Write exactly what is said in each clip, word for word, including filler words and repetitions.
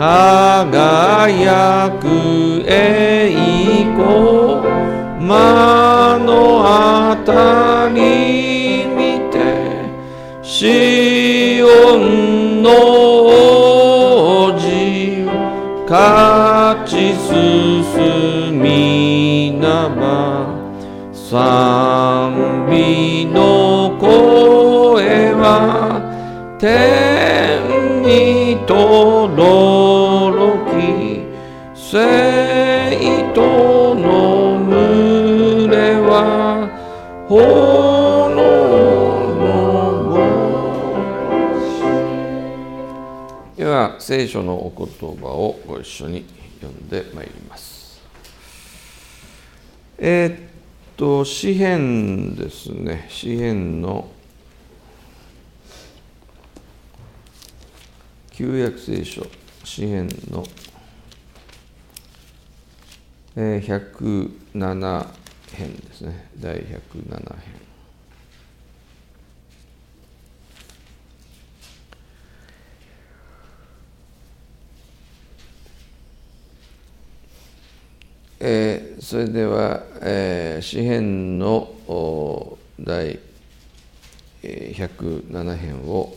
輝く栄光、目の当たり見て、シオンの王子を勝ち進みなば、賛美の声は天に轟き、生徒の群れは炎のごし。では聖書のお言葉をご一緒に読んでまいります。えー、っと詩編ですね。詩編の旧約聖書詩編のひゃくなな編ですね。だいひゃくなな編。えー、それでは、えー、詩編のだいひゃくなな編を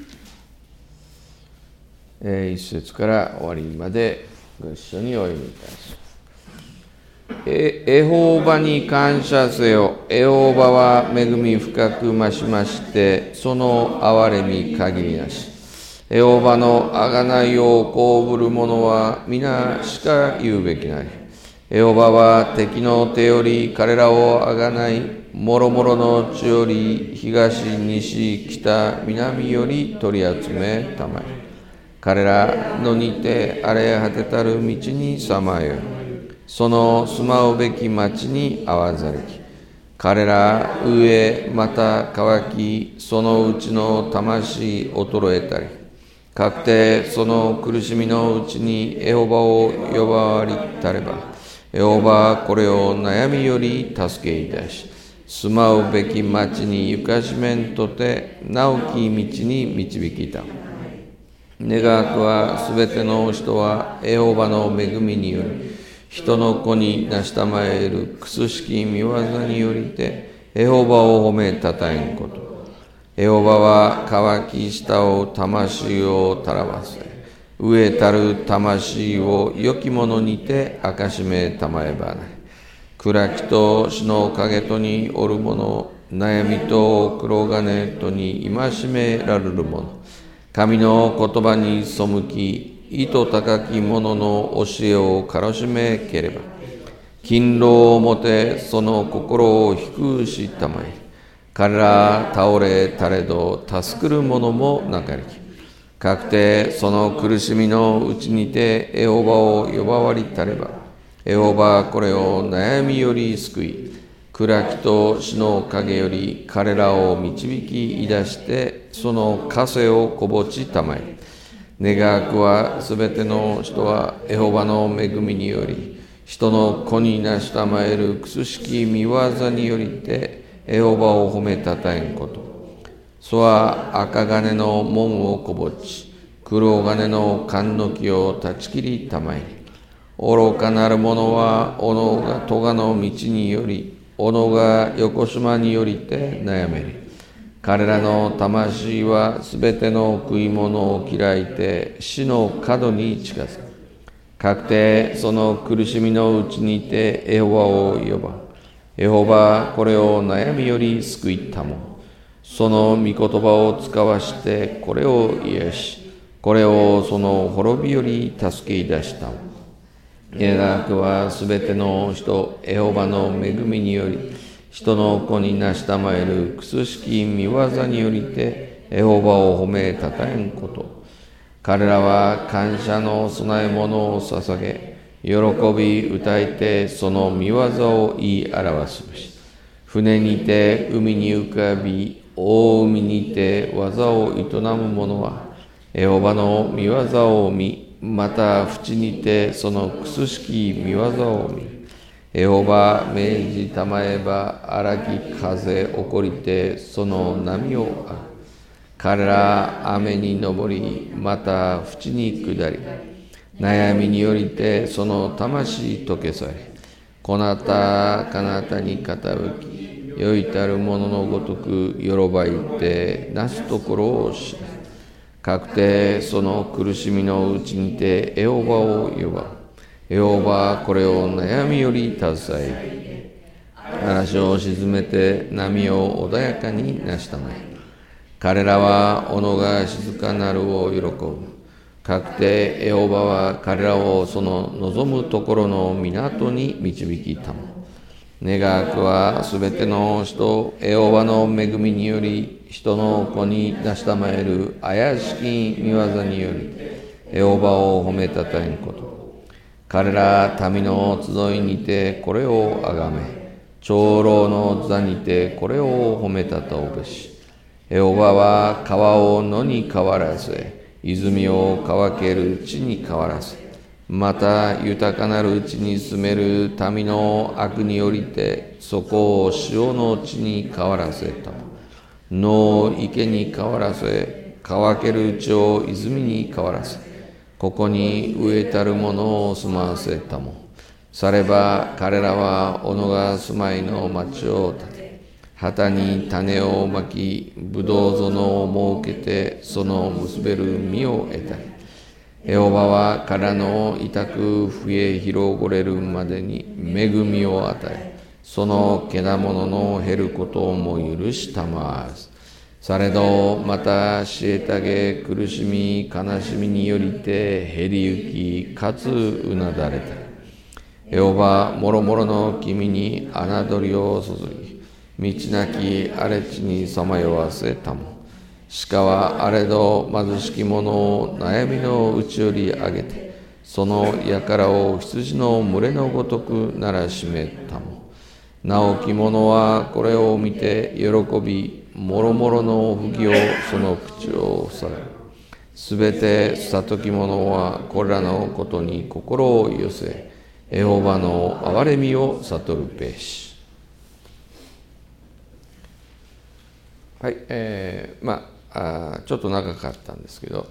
えー、一節から終わりまでご一緒にお読みいたします。えエホバに感謝せよ。エホバは恵み深く増しまして、その憐れみ限りなし。エホバの贖いをこうぶる者は皆しか言うべきなり。エホバは敵の手より彼らを贖い、もろもろの地より東、西、北、南より取り集めたまえ。彼らのにて荒れ果てたる道にさまよい、その住まうべき町にあわざりき。彼ら飢えまた渇き、そのうちの魂衰えたり、かくてその苦しみのうちにエホバを呼ばわりたれば、エホバはこれを悩みより助けいたし、住まうべき町にゆかしめんとて直き道に導きた。願わくはすべての人はエホバの恵みにより、人の子に成したまえるくすしき見業によりてエホバを褒めたたえんこと。エホバは渇き舌を魂をたらわせ、飢えたる魂を良きものにて明かしめたまえばなり。暗きと死の影とにおる者、悩みと黒金とに戒められる者、神の言葉に背き、意図高き者の教えをからしめければ、勤労をもてその心を低くしたまえ。彼ら倒れたれど助くる者もなかりき。かくてその苦しみのうちにてエホバを呼ばわりたれば、エホバはこれを悩みより救い、暗きと死の影より彼らを導き出して、その枷をこぼちたまえ。願わくはすべての人はエホバの恵みにより、人の子になしたまえるくすしき見業によりてエホバを褒めたたえんこと。そは赤金の門をこぼち、黒金の冠の木を断ち切りたまえ。愚かなる者は斧が咎の道により、斧が横島によりて悩めり。彼らの魂はすべての食い物を嫌いて死の角に近づく。かくてその苦しみのうちにてエホバを呼ば、エホバはこれを悩みより救いたも。その御言葉を使わしてこれを癒し、これをその滅びより助け出したも。願わくはすべての人エホバの恵みにより、人の子になしたまえるくすしき見業によりてエホバを褒めたたえんこと。彼らは感謝の供え物を捧げ、喜び歌いてその見業を言い表すべし。船にて海に浮かび、大海にて技を営む者はエホバの見業を見、また淵にてそのくすしき見業を見。エホバ命じたまえば荒き風起こりてその波をある。彼ら雨に昇り、また淵に下り、 悩みによりてその魂溶けされ、こなたかなたに傾き、よいたるもののごとくよろばいてなすところをし、かくてその苦しみのうちにてエホバを呼ば、エホバはこれを悩みより携え、嵐を沈めて波を穏やかになしたまえ。彼らは己が静かなるを喜ぶ。かくてエホバは彼らをその望むところの港に導きたも。願わくはすべての人、エホバの恵みにより、人の子に出したまえる怪しき見業により、エホバを褒めたたえんこと。彼ら民の集いにてこれをあがめ、長老の座にてこれを褒めたたおべし。エホバは川を野に変わらせ、泉を乾ける地に変わらせ、また豊かなる地に住める民の悪によりて、そこを塩の地に変わらせた。野を池に変わらせ、乾ける地を泉に変わらせ、ここに植えたるものを住まわせたも。されば彼らは己が住まいの町を建て、旗に種をまき、ぶどう園を設けて、その結べる実を得たり、エホバは彼らの痛く増え広ごれるまでに恵みを与え、そのけだものの減ることをも許したまわず。されどまた虐げ苦しみ悲しみによりて減りゆき、かつうなだれたり、エホバはもろもろの君に侮りを注ぎ、道なき荒れ地にさまよわせたも。鹿はあれど貧しき者を悩みのうちより上げて、その輩を羊の群れのごとくならしめたも。直き者はこれを見て喜び、もろもろの不義をその口を塞ぐ。すべて悟き者はこれらのことに心を寄せ、エホバの憐れみを悟るべし。はい、えー、まああちょっと長かったんですけど、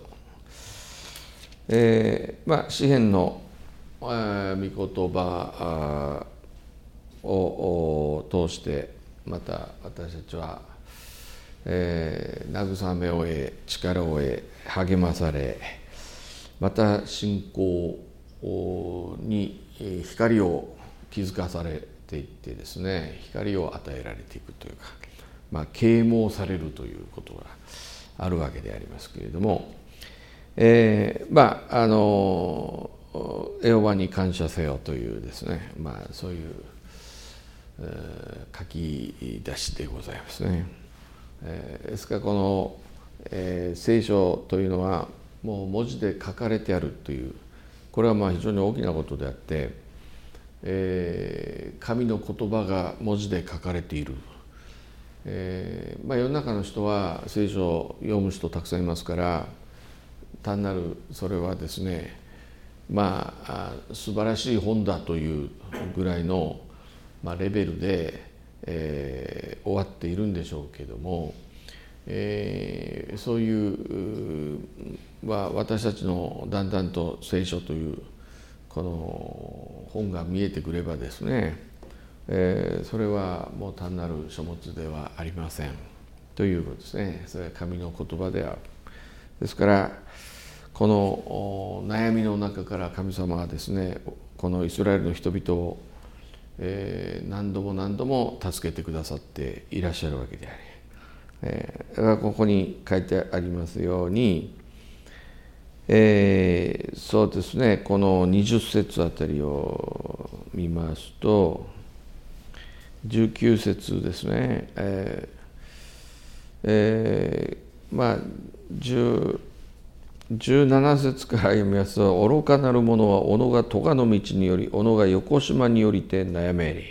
えー、まあ詩篇の、えー、御言葉を通してまた私たちは、えー、慰めを得、力を得、励まされ、また信仰に光を気づかされていってですね、光を与えられていくというか、まあ、啓蒙されるということがあるわけでありますけれども、えー、まああのエホバに感謝せよというですね、まあそういう、えー、書き出しでございますね。えー、ですからこの、えー、聖書というのはもう文字で書かれてあるという、これはまあ非常に大きなことであって、えー、神の言葉が文字で書かれている。えーまあ、世の中の人は聖書を読む人たくさんいますから、単なるそれはですね、まあ素晴らしい本だというぐらいの、まあ、レベルで、えー、終わっているんでしょうけども、えー、そういうは私たちのだんだんと聖書というこの本が見えてくればですね、えー、それはもう単なる書物ではありませんということですね。それは神の言葉である。ですからこの悩みの中から神様はですね、このイスラエルの人々を、えー、何度も何度も助けてくださっていらっしゃるわけであり、えー、だからここに書いてありますように、えー、そうですね、このにじゅっ節あたりを見ますと、じゅうきゅう節ですね、えーえー、まあじゅうなな節から読みますと、愚かなる者は己が咎の道により、己が横島によりて悩めり。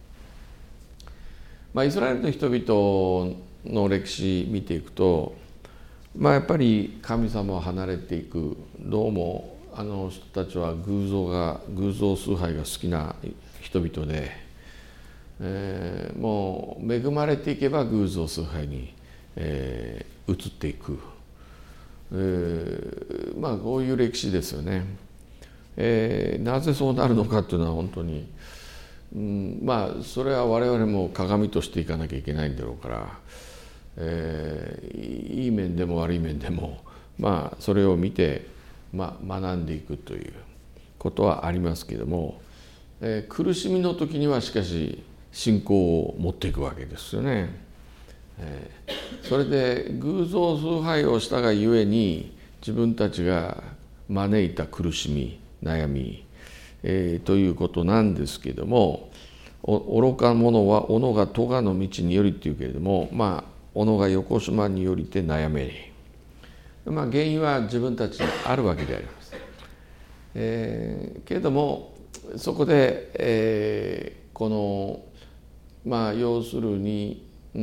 まあ、イスラエルの人々の歴史見ていくと、まあ、やっぱり神様を離れていく、どうもあの人たちは偶像が偶像崇拝が好きな人々で、えー、もう恵まれていけば偶像崇拝に、えー、移っていく、えー、まあこういう歴史ですよね。 えー、なぜそうなるのかっていうのは本当に、うん、まあそれは我々も鏡としていかなきゃいけないんだろうから、えー、いい面でも悪い面でも、まあそれを見て、まあ、学んでいくということはありますけれども、えー、苦しみの時にはしかし信仰を持っていくわけですよね。えー、それで偶像崇拝をしたがゆえに自分たちが招いた苦しみ悩み、えー、ということなんですけれども、愚か者は斧が咎の道によりっていうけれども、まあ斧が横島によりて悩めり、まあ、原因は自分たちにあるわけであります。えー、けれどもそこで、えー、このまあ要するに、うん、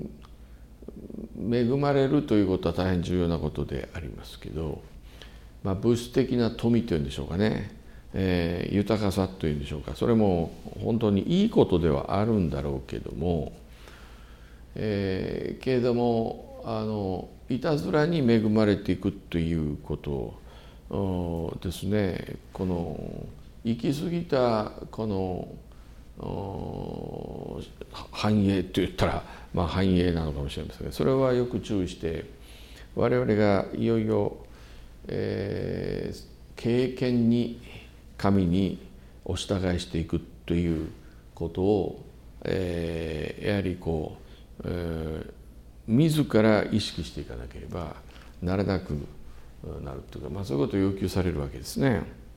恵まれるということは大変重要なことでありますけど、まあ、物質的な富というんでしょうかね、えー、豊かさというんでしょうか、それも本当にいいことではあるんだろうけども、えー、けれどもあのいたずらに恵まれていくということですね。この行き過ぎたこの繁栄といったら、まあ、繁栄なのかもしれませんが、それはよく注意して我々がいよいよ、えー、経験に神にお従いしていくということを、えー、やはりこう、えー、自ら意識していかなければならなくなるというか、まあ、そういうことを要求されるわけですね。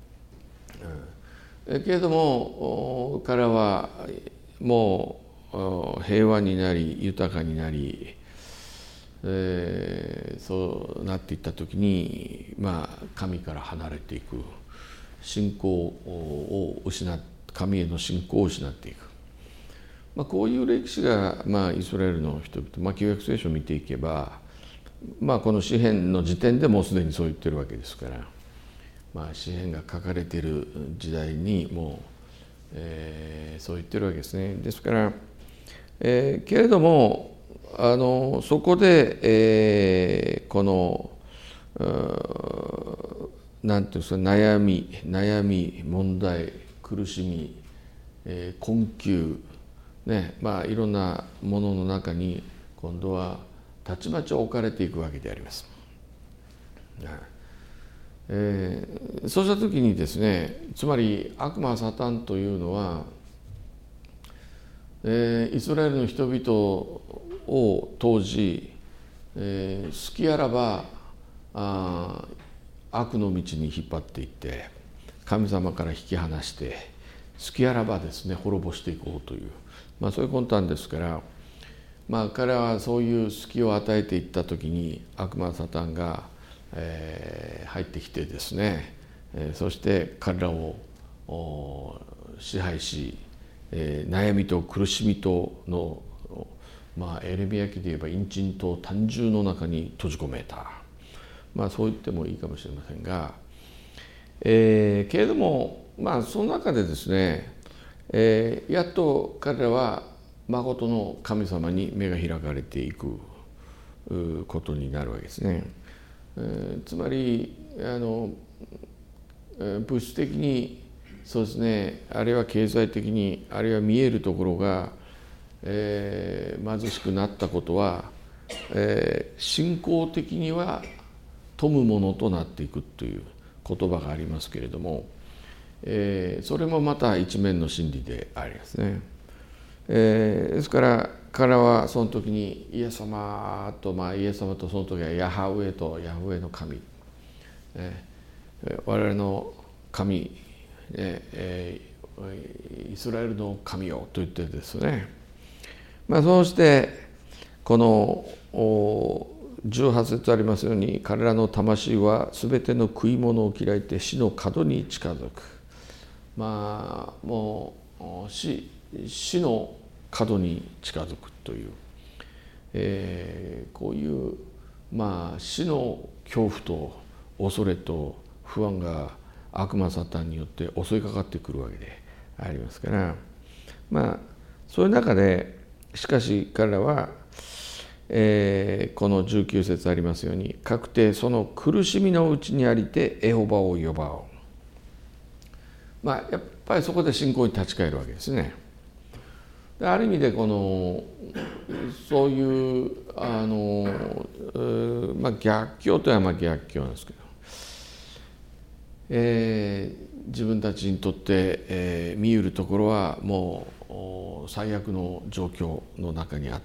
うん、けれども彼はもう平和になり豊かになり、えー、そうなっていった時に、まあ、神から離れていく、信仰を失っ神への信仰を失っていく、まあ、こういう歴史が、まあ、イスラエルの人々、まあ、旧約聖書を見ていけば、まあ、この詩編の時点でもうすでにそう言ってるわけですから、まあ、詩編が書かれている時代にもう、えー、そう言ってるわけですね。ですから、えー、けれどもあのそこで、えー、このなんていうんですか、悩み悩み問題苦しみ、えー、困窮ね、まあいろんなものの中に今度はたちまち置かれていくわけであります。えー、そうした時にですね、つまり悪魔サタンというのは、えー、イスラエルの人々を当時、えー、好きあらばあ悪の道に引っ張っていって神様から引き離して好きあらばですね滅ぼしていこうという、まあ、そういう魂胆ですから、まあ、彼はそういう隙を与えていった時に悪魔サタンが、えー、入ってきてですね、えー、そして彼らを支配し、えー、悩みと苦しみとの、まあ、エレミヤ記で言えば陰沈と胆汁の中に閉じ込めた、まあ、そう言ってもいいかもしれませんが、えー、けれどもまあその中でですね、えー、やっと彼らは誠の神様に目が開かれていくことになるわけですね。えー、つまりあの物質的にそうですね、あるいは経済的にあるいは見えるところが、えー、貧しくなったことは、えー、信仰的には富むものとなっていくという言葉がありますけれども、えー、それもまた一面の真理でありますね。えー、ですから彼はその時にイエス様と、まあ、イエス様とその時はヤハウエとヤハウエの神、えー、我々の神、えー、イスラエルの神よと言ってですね、まあ、そうしてこのじゅうはち節ありますように、彼らの魂はすべての食い物を嫌いて死の角に近づく、まあもう死死の角に近づくという、えー、こういう、まあ、死の恐怖と恐れと不安が悪魔サタンによって襲いかかってくるわけでありますから、まあそういう中でしかし彼らは、えー、このじゅうきゅう節ありますように、確定その苦しみのうちにありてエホバを呼ばおう、 まあ、やっぱりそこで信仰に立ち返るわけですね。である意味でこのそういうあの、まあ、逆境というのはまあ逆境なんですけど、えー、自分たちにとって、えー、見うるところはもう最悪の状況の中にあって、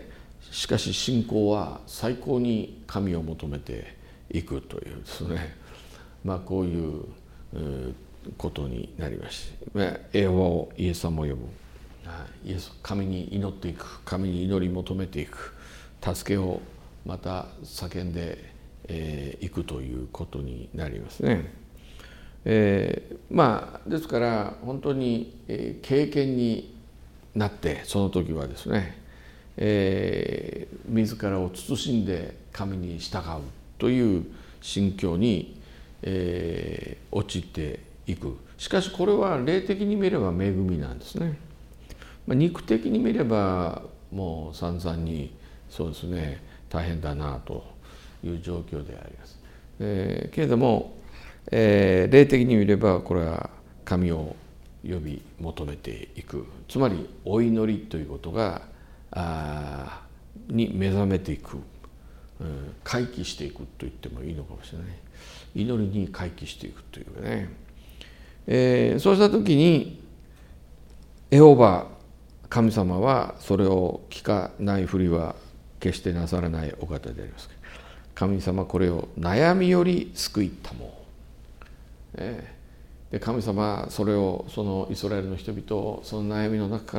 しかし信仰は最高に神を求めていくというですね、まあ、こういう、えー、ことになりまして、エホバをイエス様を呼ぶ、イエス神に祈っていく、神に祈り求めていく、助けをまた叫んでい、えー、くということになりますね。えー、まあですから本当に、えー、経験になってその時はですね、えー、自らを慎んで神に従うという心境に、えー、陥っていく。しかしこれは霊的に見れば恵みなんですね。肉的に見ればもう散々にそうですね大変だなという状況であります。えー、けれども、えー、霊的に見ればこれは神を呼び求めていく、つまりお祈りということがあに目覚めていく、うん、回帰していくと言ってもいいのかもしれない。祈りに回帰していくというかね、えー、そうした時にエホバ神様はそれを聞かないふりは決してなさらないお方であります。神様これを悩みより救いたもう、えー、で神様はそれをそのイスラエルの人々をその悩みの中から、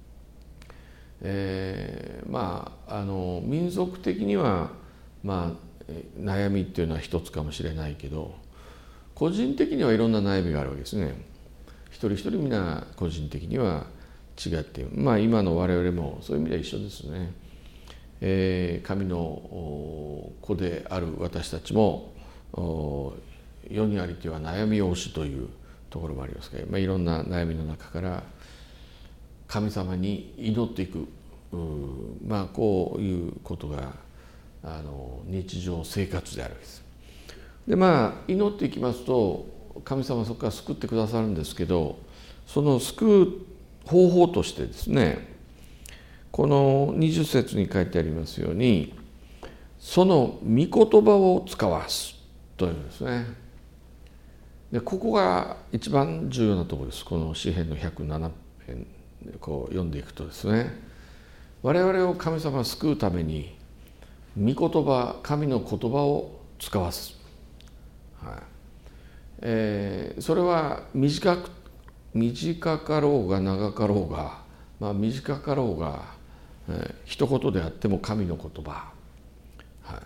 えー、まああの民族的には、まあ、悩みっていうのは一つかもしれないけど、個人的にはいろんな悩みがあるわけですね。一人一人みんな個人的には違っている。まあ今の我々もそういう意味では一緒ですね。えー、神の子である私たちも世にありては悩み多しというところもありますけど、まあ、いろんな悩みの中から神様に祈っていく、まあこういうことがあの日常生活であるわけです。でまあ祈っていきますと神様はそこから救ってくださるんですけど、その救う方法としてですね、このにじゅっ節に書いてありますように、その御言葉を使わすというんですね。でここが一番重要なところです。この詩編のひゃくなな編こう読んでいくとですね、我々を神様が救うために御言葉、神の言葉を使わす、はいえー、それは短く短かろうが長かろうが、まあ、短かろうが、えー、一言であっても神の言葉、はい、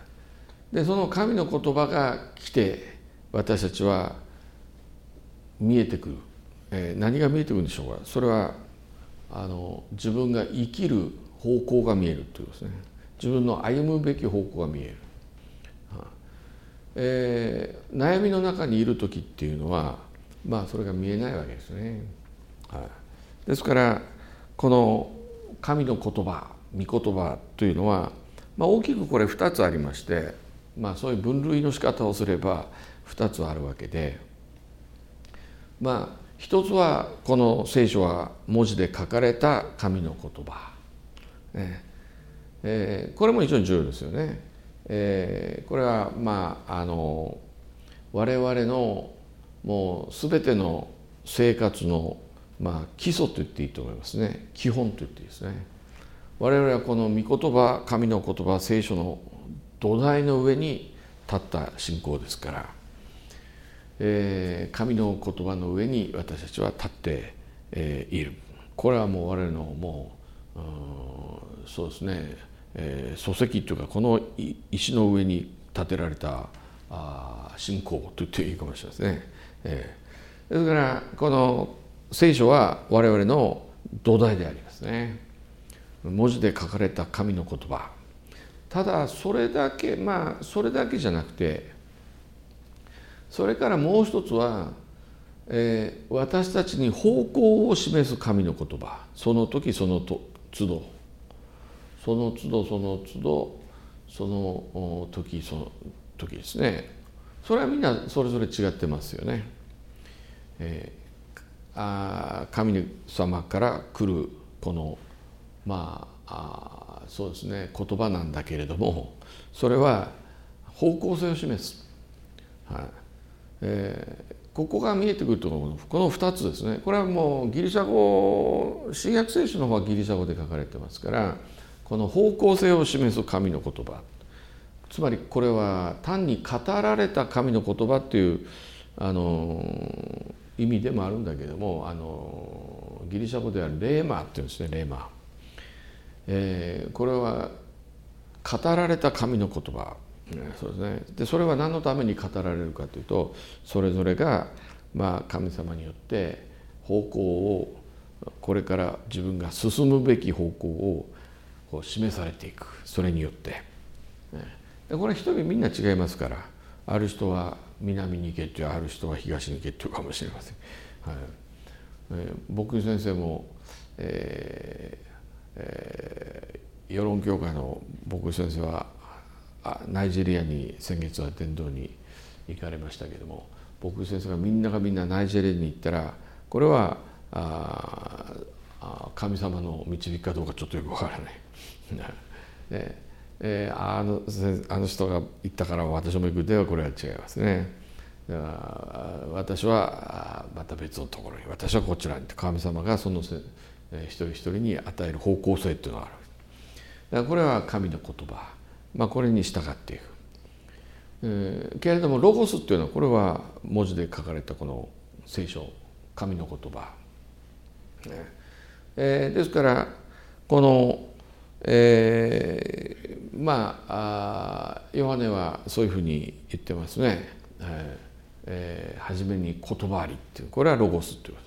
でその神の言葉が来て私たちは見えてくる、えー、何が見えてくるんでしょうか。それはあの自分が生きる方向が見えるということですね。自分の歩むべき方向が見える、はいえー、悩みの中にいる時っていうのはまあそれが見えないわけですね、はい、ですからこの神の言葉、御言葉というのは、まあ、大きくこれふたつありまして、まあ、そういう分類の仕方をすればふたつあるわけで、まあ一つはこの聖書は文字で書かれた神の言葉、ねえー、これも非常に重要ですよね。えー、これはまああの我々のもう全ての生活の、まあ、基礎と言っていいと思いますね。基本と言っていいですね。我々はこの御言葉、神の言葉、聖書の土台の上に立った信仰ですから、えー、神の言葉の上に私たちは立って、えー、いる。これはもう我々のもう、うん、そうですね、えー、礎石というかこの石の上に建てられたあ信仰と言っていいかもしれないですね。えー、ですからこの聖書は我々の土台でありますね。文字で書かれた神の言葉。ただそれだけまあそれだけじゃなくて、それからもう一つは、えー、私たちに方向を示す神の言葉。その時そのと都度その都度その都度その時その時ですね。それはみんなそれぞれ違ってますよね。えー、 あ神様から来るこのまあ、あそうですね言葉なんだけれども、それは方向性を示す、はいえー、ここが見えてくるとこのふたつですね。これはもうギリシャ語、新約聖書の方はギリシャ語で書かれてますから、この方向性を示す神の言葉、つまりこれは単に語られた神の言葉っていうあの意味でもあるんだけども、あのギリシャ語ではレーマっていうんですね。レーマ、えー、これは語られた神の言葉、そうですね。でそれは何のために語られるかというと、それぞれがまあ神様によって方向を、これから自分が進むべき方向をこう示されていく。それによってでこれ人々みんな違いますから、ある人は南に行けっていう、ある人は東に行けっていうかもしれません。はいえー、牧師先生も、えーえー、世論協会の牧師先生はナイジェリアに先月は伝道に行かれましたけれども、牧師先生がみんながみんなナイジェリアに行ったら、これはああ神様の導きかどうかちょっとよくわからない。でえー、あのあの人が言ったから私も行くではこれは違いますね。だから私はまた別のところに、私はこちらにって、神様がその一人一人に与える方向性っていうのがある。だからこれは神の言葉、まあ、これに従っていく、えー、けれどもロゴスっていうのは、これは文字で書かれたこの聖書、神の言葉、ねえー、ですからこのえー、まあヨハネはそういうふうに言ってますね。えーえー、初めに言葉ありっていう、これはロゴスっていうこと、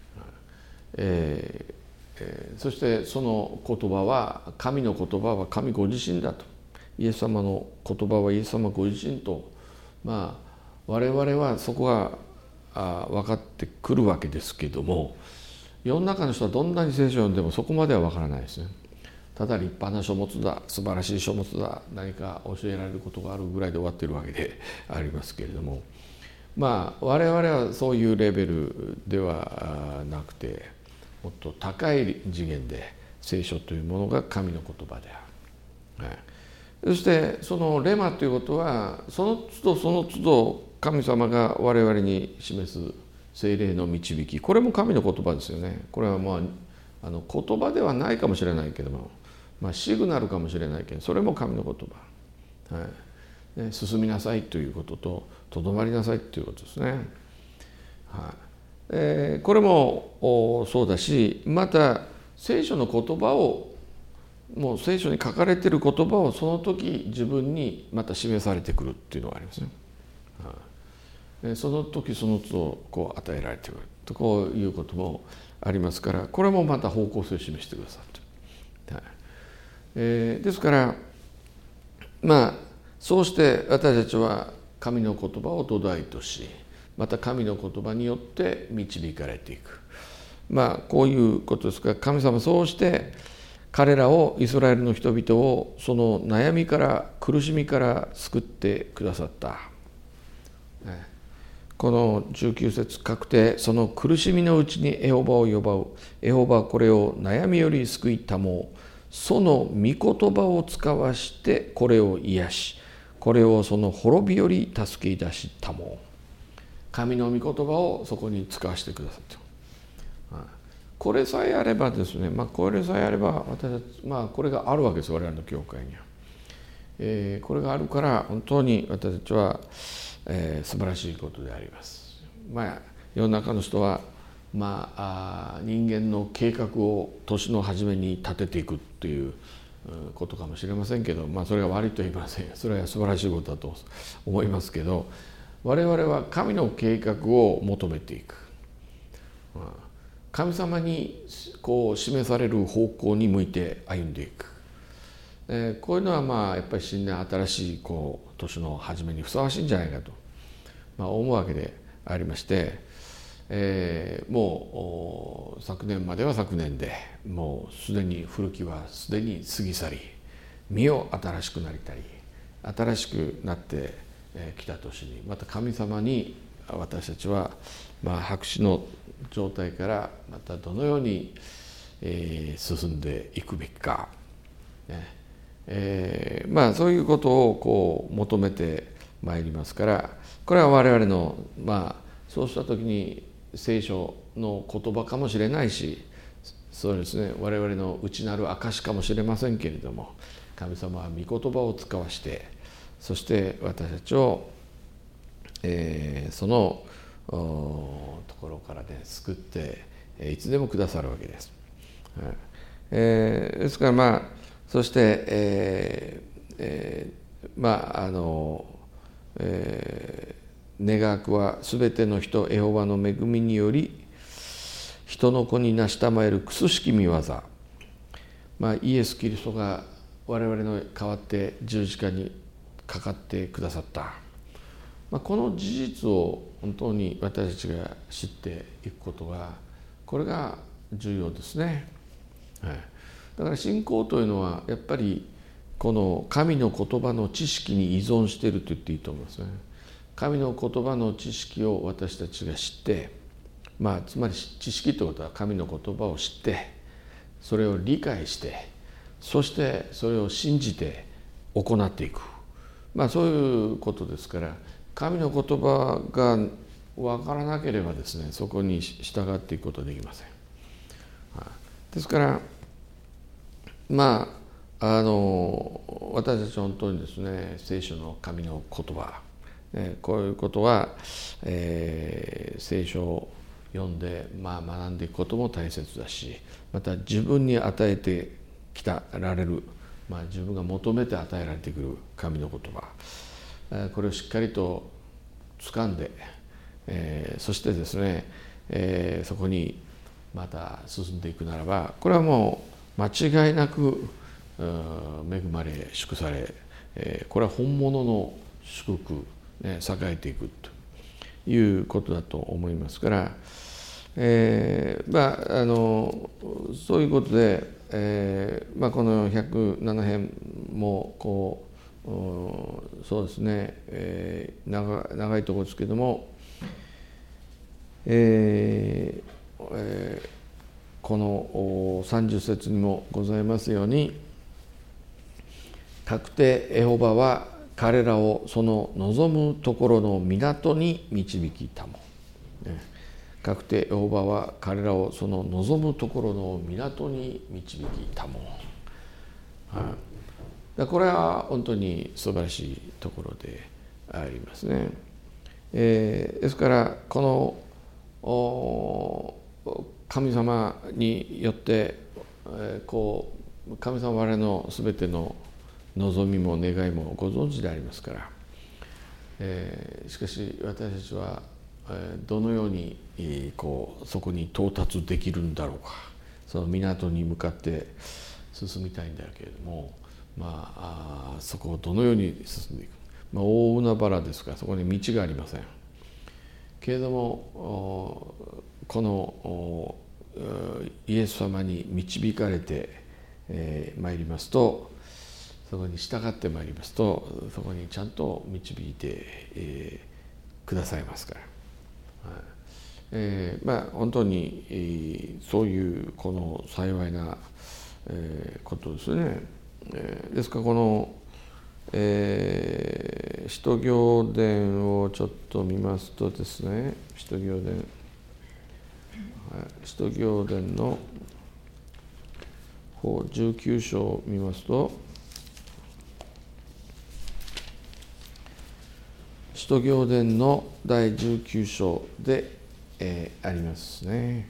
えーえー、そしてその言葉は、神の言葉は神ご自身だと、イエス様の言葉はイエス様ご自身と、まあ我々はそこがあ分かってくるわけですけども、世の中の人はどんなに聖書を読んでもそこまでは分からないですね。ただ立派な書物だ、素晴らしい書物だ、何か教えられることがあるぐらいで終わっているわけでありますけれども、まあ我々はそういうレベルではなくて、もっと高い次元で聖書というものが神の言葉である、はい、そしてそのレマということは、その都度その都度神様が我々に示す聖霊の導き、これも神の言葉ですよね。これはまああの言葉ではないかもしれないけども、まあ、シグナルかもしれないけど、それも神の言葉、はいね、進みなさいということと、とどまりなさいということですね、はいえー、これもそうだし、また聖書の言葉を、もう聖書に書かれている言葉をその時自分にまた示されてくるっていうのがありますね、はい、その時その都度こう与えられてくると、こういうこともありますから、これもまた方向性を示してくださって、はいえー、ですからまあそうして私たちは神の言葉を土台とし、また神の言葉によって導かれていく、まあこういうことですが、神様そうして彼らを、イスラエルの人々をその悩みから苦しみから救ってくださった、ね、このじゅうきゅう節、確定その苦しみのうちにエホバを呼ばう、エホバはこれを悩みより救いたもう、その御言葉を使わしてこれを癒し、これをその滅びより助け出したもう、神の御言葉をそこに使わせてくださった、はい、これさえあればですね、まあ、これさえあれば私たち、まあ、これがあるわけです、我々の教会には、えー、これがあるから本当に私たちは、えー、素晴らしいことであります。まあ世の中の人はまあ、あ人間の計画を年の初めに立てていくっていうことかもしれませんけど、まあ、それが悪いと言いません。それは素晴らしいことだと思いますけど、我々は神の計画を求めていく、神様にこう示される方向に向いて歩んでいく、えー、こういうのはまあやっぱり新年新しいこう年の初めにふさわしいんじゃないかと、まあ、思うわけでありまして、えー、もう昨年までは昨年で、もうすでに古きはすでに過ぎ去り、身を新しくなりたり、新しくなってきた年にまた神様に私たちは、まあ、白紙の状態からまたどのように、えー、進んでいくべきか、ねえー、まあそういうことをこう求めてまいりますから、これは我々の、まあ、そうした時に聖書の言葉かもしれないし、そうですね、我々の内なる証かもしれませんけれども、神様は御言葉を使わして、そして私たちを、えー、そのところからね救っていつでもくださるわけです。はいえー、ですからまあそして、えーえー、まああの、えー、願わくはすべての人エホバの恵みにより人の子に成したまえるくすしき御業、まあ、イエス・キリストが我々の代わって十字架にかかってくださった、まあ、この事実を本当に私たちが知っていくことが、これが重要ですね。はい、だから信仰というのはやっぱりこの神の言葉の知識に依存していると言っていいと思いますね。神の言葉の知識を私たちが知って、まあ、つまり知識ということは神の言葉を知って、それを理解して、そしてそれを信じて行っていく、まあ、そういうことですから、神の言葉が分からなければですね、そこに従っていくことはできません。ですからまああの私たち本当にですね、聖書の神の言葉、ね、こういうことは、えー、聖書を読んで、まあ、学んでいくことも大切だし、また自分に与えてきたられる、まあ、自分が求めて与えられてくる神の言葉、これをしっかりと掴んで、えー、そしてですね、えー、そこにまた進んでいくならば、これはもう間違いなく恵まれ祝され、えー、これは本物の祝福、ね、栄えていくということだと思いますから、えーまあ、あのそういうことで、えーまあ、このひゃくなな編もこうそうですね、えー、長, 長いところですけども、えーえー、このさんじゅっ節にもございますように、かくてエホバは彼らをその望むところの港に導きたも、ね、かくてエホバは彼らをその望むところの港に導きたも、はい、これは本当に素晴らしいところでありますね。えー、ですからこの神様によって、えー、こう神様我々のすべての望みも願いもご存知でありますから、えー、しかし私たちは、えー、どのように、えー、こうそこに到達できるんだろうか。その港に向かって進みたいんだけれども、まあ、あそこをどのように進んでいく、まあ、大海原ですからそこに道がありませんけれども、このイエス様に導かれてまいりますと、そこに従ってまいりますと、そこにちゃんと導いて、えー、くださいますから、はいえー、まあ本当に、えー、そういうこの幸いな、えー、ことですね。えー、ですからこの、えー、使徒行伝をちょっと見ますとですね、使徒行伝、はい、使徒行伝の方じゅうきゅう章を見ますと、使徒行伝のだいじゅうきゅう章で、えー、ありますね。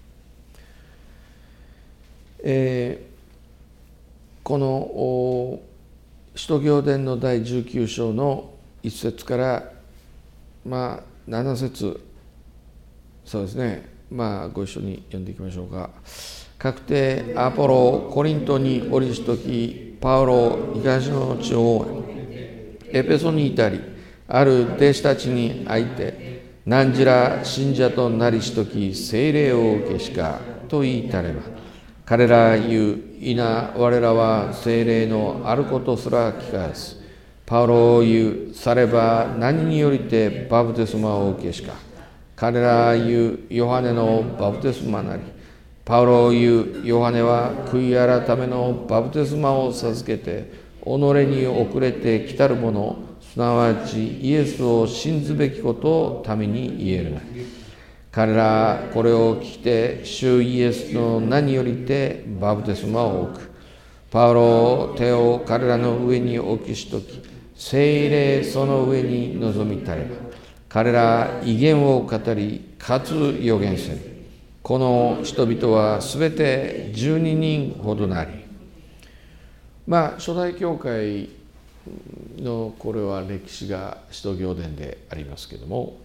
えー、この使徒行伝のだいじゅうきゅう章のいち節からまあなな節、そうですね、まあご一緒に読んでいきましょうか。かくてアポロをコリントに降りしとき、パウロを東の地方エペソに至り、ある弟子たちに会いて、何時ら信者となりしとき聖霊を受けしかと言いたれば、彼ら言う、いな我らは聖霊のあることすら聞かず、 パウロを言う、されば何によりてバプテスマを受けしか。彼ら言う、ヨハネのバプテスマなり。パウロを言う、ヨハネは悔い改めのバプテスマを授けて、己に遅れて来たる者、すなわちイエスを信ずべきことを民に言えるなり。彼らこれを聞いて、主イエスの名によりてバプテスマを置く。パウロ、手を彼らの上に置きしとき、聖霊その上に臨みたれば、彼ら異言を語り、かつ預言せる。この人々はすべてじゅうににんほどなり。まあ初代教会のこれは歴史が使徒行伝でありますけれども、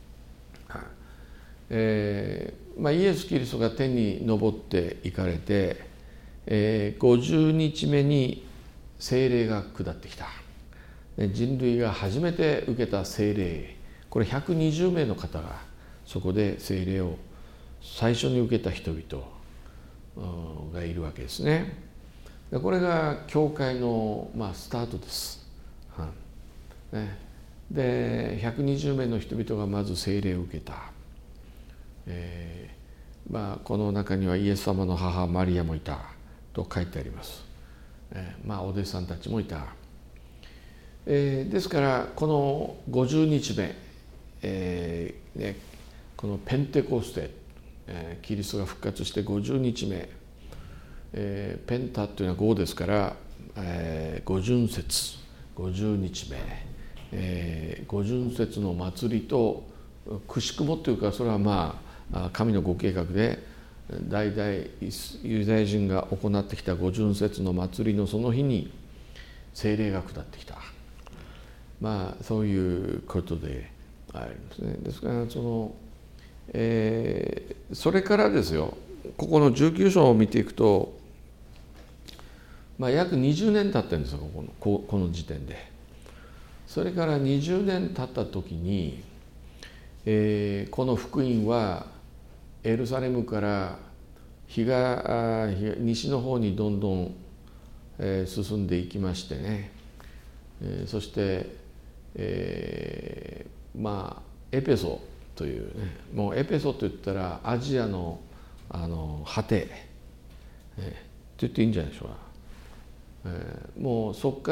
えーまあ、イエス・キリストが天に昇って行かれて、えー、ごじゅうにちめに聖霊が下ってきた。人類が初めて受けた聖霊、これひゃくにじゅうめいの方がそこで聖霊を最初に受けた人々がいるわけですね。これが教会の、まあ、スタートです。はいね、でひゃくにじゅうめいの人々がまず聖霊を受けた。えーまあ、この中にはイエス様の母マリアもいたと書いてあります。えーまあ、お弟子さんたちもいた。えー、ですからこのごじゅうにちめ、えーね、このペンテコステ、えー、キリストが復活してごじゅうにちめ、えー、ペンタというのはごですから、えー、五巡節ごじゅうにちめ、えー、五巡節の祭りとくしくもというか、それはまあ神のご計画で代々ユダヤ人が行ってきた五巡節の祭りのその日に聖霊が下ってきた。まあそういうことでありますね。ですからその、えー、それからですよ、ここのじゅうきゅう章を見ていくと、まあ、約にじゅうねん経ってるんですよ、ここの、ここの時点で。それからにじゅうねん経った時に、えー、この福音はエルサレムから東西の方にどんどん、えー、進んでいきましてね、えー、そしてえー、まあエペソというね、もうエペソといったらアジアのあの果て、えー、って言っていいんじゃないでしょうか。えー、もうそこから、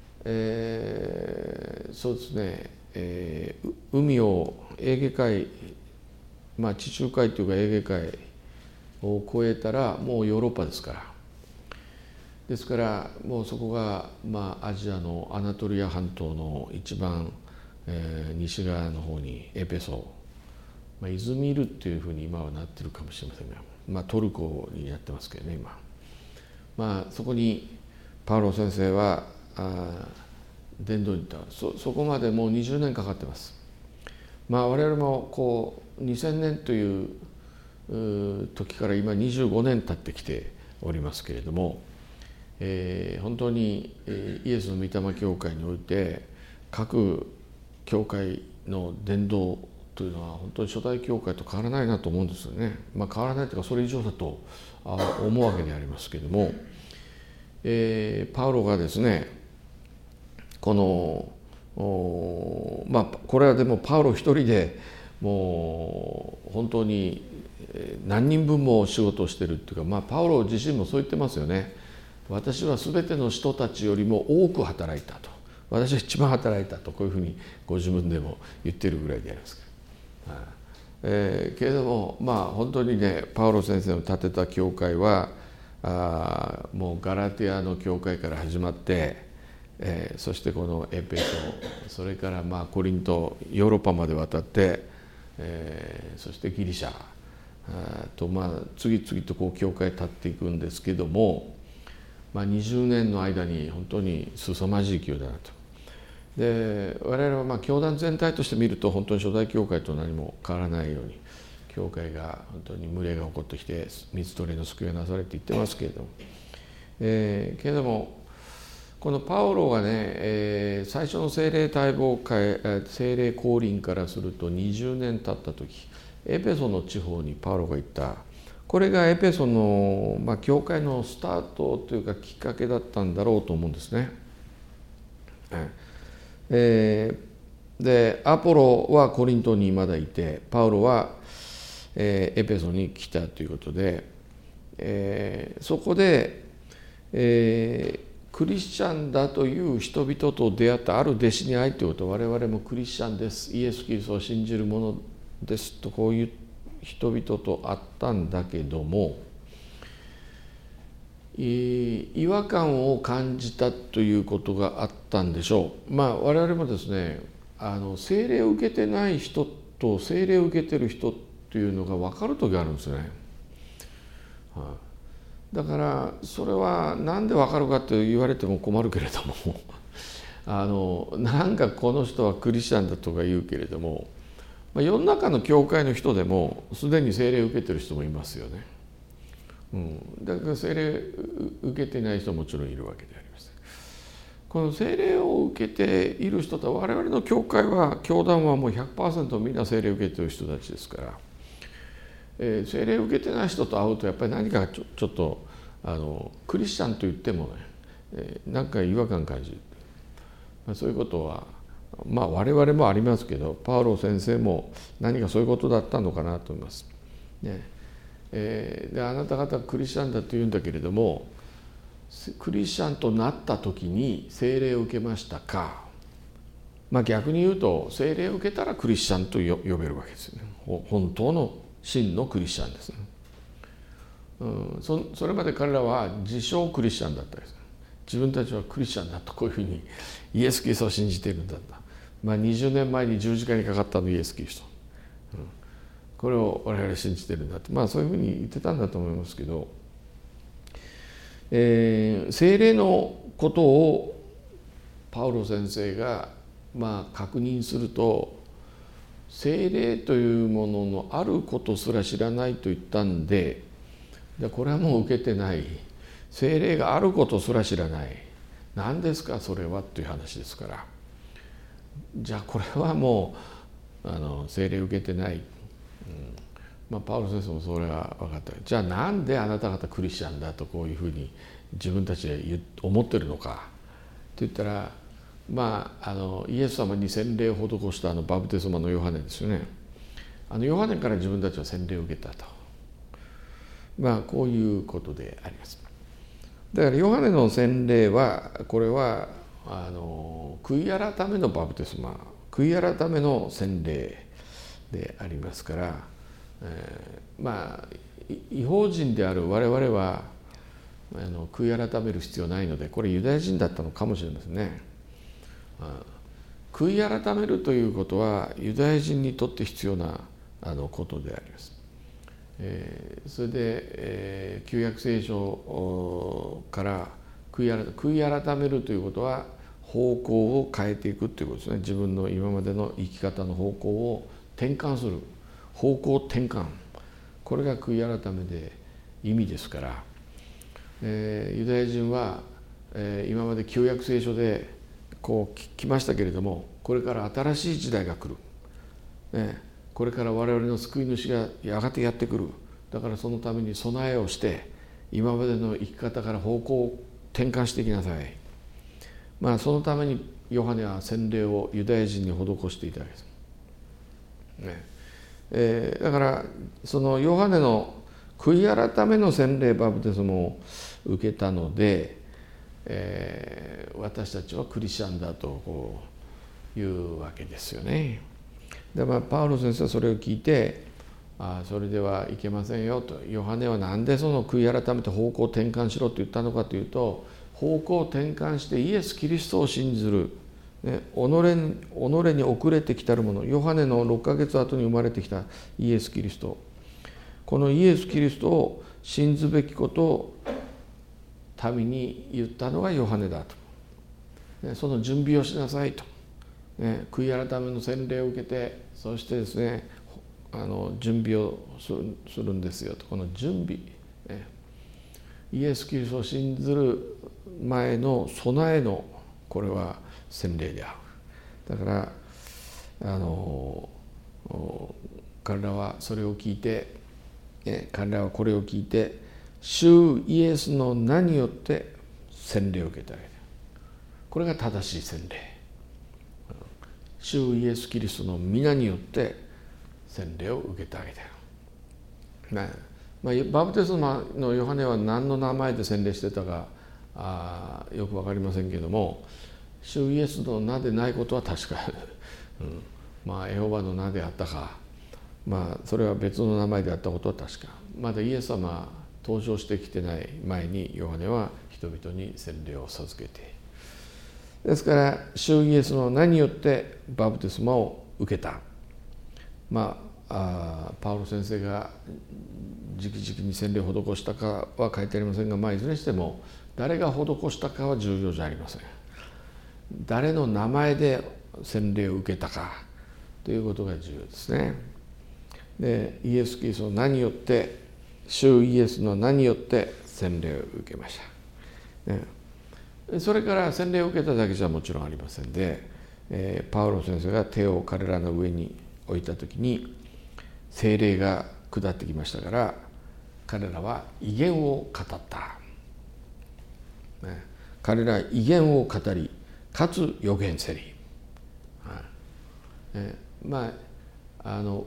えー、そうですね、えー、海をエーゲ海、まあ地中海というかエーゲ海を越えたらもうヨーロッパですから。ですからもうそこが、まあ、アジアのアナトリア半島の一番、えー、西側の方にエペソ、まあ、イズミルっていうふうに今はなってるかもしれませんが、まあ、トルコにやってますけどね今、まあ、そこにパウロ先生はあ伝道に行った。 そ, そこまでもうにじゅうねんかかってます。まあ我々もこうにせんねんという時から今にじゅうごねん経ってきておりますけれども、えー、本当にイエスの御霊教会において各教会の伝道というのは本当に初代教会と変わらないなと思うんですよね。まあ変わらないというかそれ以上だと思うわけでありますけれども、えー、パウロがですねこのまあこれはでもパウロ一人でもう本当に何人分も仕事をしてるっていうか、まあパウロ自身もそう言ってますよね。私は全ての人たちよりも多く働いたと、私は一番働いたと、こういうふうにご自分でも言ってるぐらいでありますから、はいえー、けれどもまあ本当にねパウロ先生の建てた教会はあもうガラテヤの教会から始まって、えー、そしてこのエペソ、それからまあコリント、ヨーロッパまで渡って、えー、そしてギリシャとまあ次々とこう教会立っていくんですけども、まあ、にじゅうねんの間に本当に凄まじい勢いだなと。で我々はまあ教団全体として見ると本当に初代教会と何も変わらないように教会が本当に群れが起こってきて三つ取りの救いがなされていってますけれども、えー、けれどもこのパウロがね、えー、最初の聖霊待望会聖霊降臨からするとにじゅうねん経った時、エペソの地方にパウロが行った。これがエペソの、まあ、教会のスタートというかきっかけだったんだろうと思うんですね。 えー、でアポロはコリントにまだいて、パウロは、えー、エペソに来たということで、えー、そこで、えー、クリスチャンだという人々と出会ったある弟子に会いということは、我々もクリスチャンです、イエス・キリストを信じる者ですと、こういう人々と会ったんだけども、違和感を感じたということがあったんでしょう。まあ我々もですね、あの聖霊を受けてない人と聖霊を受けてる人っていうのが分かる時があるんですね。はあ、だからそれは何で分かるかって言われても困るけれどもあのなんかこの人はクリスチャンだとか言うけれども、まあ、世の中の教会の人でもすでに聖霊を受けてる人もいますよね。うん、だから聖霊受けてない人ももちろんいるわけであります。この聖霊を受けている人と、我々の教会は教団はもう ひゃくパーセント みんな聖霊を受けている人たちですから、えー、聖霊を受けてない人と会うとやっぱり何かちょ、ちょっとあのクリスチャンと言ってもね、えー、なんか違和感感じる、まあ、そういうことはまあ我々もありますけど、パウロ先生も何かそういうことだったのかなと思います、ね。えー、であなた方はクリスチャンだと言うんだけれども、クリスチャンとなった時に聖霊を受けましたか。まあ逆に言うと聖霊を受けたらクリスチャンと呼べるわけですよね。本当の真のクリスチャンですね。うん、そ, それまで彼らは自称クリスチャンだったです。自分たちはクリスチャンだとこういうふうにイエス・キリストを信じているんだった。まあにじゅうねんまえに十字架にかかったのイエス・キリスト。うん、これを我々信じてるんだって、まあそういうふうに言ってたんだと思いますけど、えー、聖霊のことをパウロ先生がまあ確認すると、聖霊というもののあることすら知らないと言ったんで、これはもう受けてない。聖霊があることすら知らない。何ですかそれはという話ですから、じゃあこれはもうあの聖霊受けてない。うん、まあ、パウロ先生もそれは分かった。じゃあなんであなた方クリスチャンだとこういうふうに自分たちで思ってるのかって言ったら、まあ、あのイエス様に洗礼を施したあのバプテスマのヨハネですよね。あのヨハネから自分たちは洗礼を受けたと、まあこういうことであります。だからヨハネの洗礼はこれはあの悔い改めのバプテスマ、悔い改めの洗礼でありますから、えー、まあ異邦人である我々はあの悔い改める必要ないので、これユダヤ人だったのかもしれませんね。悔い改めるということはユダヤ人にとって必要なあのことであります。えー、それで、えー、旧約聖書から悔い改、悔い改めるということは方向を変えていくということですね。自分の今までの生き方の方向を転換する、方向転換、これが悔い改めで意味ですから、えー、ユダヤ人は、えー、今まで旧約聖書でこう来ましたけれども、これから新しい時代が来る、ね、これから我々の救い主がやがてやってくる。だからそのために備えをして今までの生き方から方向を転換していきなさい。まあそのためにヨハネは洗礼をユダヤ人に施していたわけです、ね。えー、だからそのヨハネの悔い改めの洗礼バプテスマを受けたので、えー、私たちはクリスチャンだとこういうわけですよね。で、まあ、パウロ先生はそれを聞いて、ああそれではいけませんよと。ヨハネは何でその悔い改めて方向転換しろと言ったのかというと、方向転換してイエス・キリストを信ずる、ね、己に、己に遅れてきたるもの、ヨハネのろっかげつごに生まれてきたイエス・キリスト、このイエス・キリストを信ずべきことを民に言ったのがヨハネだと、ね、その準備をしなさいと、ね、悔い改めの洗礼を受けて、そしてですねあの準備をするんですよと。この準備、ね、イエス・キリストを信ずる前の備えのこれは洗礼である。だからあの彼らはそれを聞いて、ね、彼らはこれを聞いて主イエスの名によって洗礼を受けたわけです。 これが正しい洗礼。主イエスキリストの皆によって洗礼を受けてあげている、ねまあ、バプテスマのヨハネは何の名前で洗礼してたかあよく分かりませんけれども、主イエスの名でないことは確か、うん、まあエホバの名であったか、まあそれは別の名前であったことは確か。まだイエス様は登場してきてない前にヨハネは人々に洗礼を授けている。ですから主イエスの名によってバプテスマを受けた。まあ、あパウロ先生が直々に洗礼を施したかは書いてありませんが、まあ、いずれにしても誰が施したかは重要じゃありません。誰の名前で洗礼を受けたかということが重要ですね。でイエス・キリストの名によって、主イエスの名によって洗礼を受けました、ね、それから洗礼を受けただけじゃもちろんありませんで、えー、パウロ先生が手を彼らの上に置いた時に聖霊が下ってきましたから、彼らは異言を語った、ね、彼らは異言を語りかつ預言せり、はいね、まああの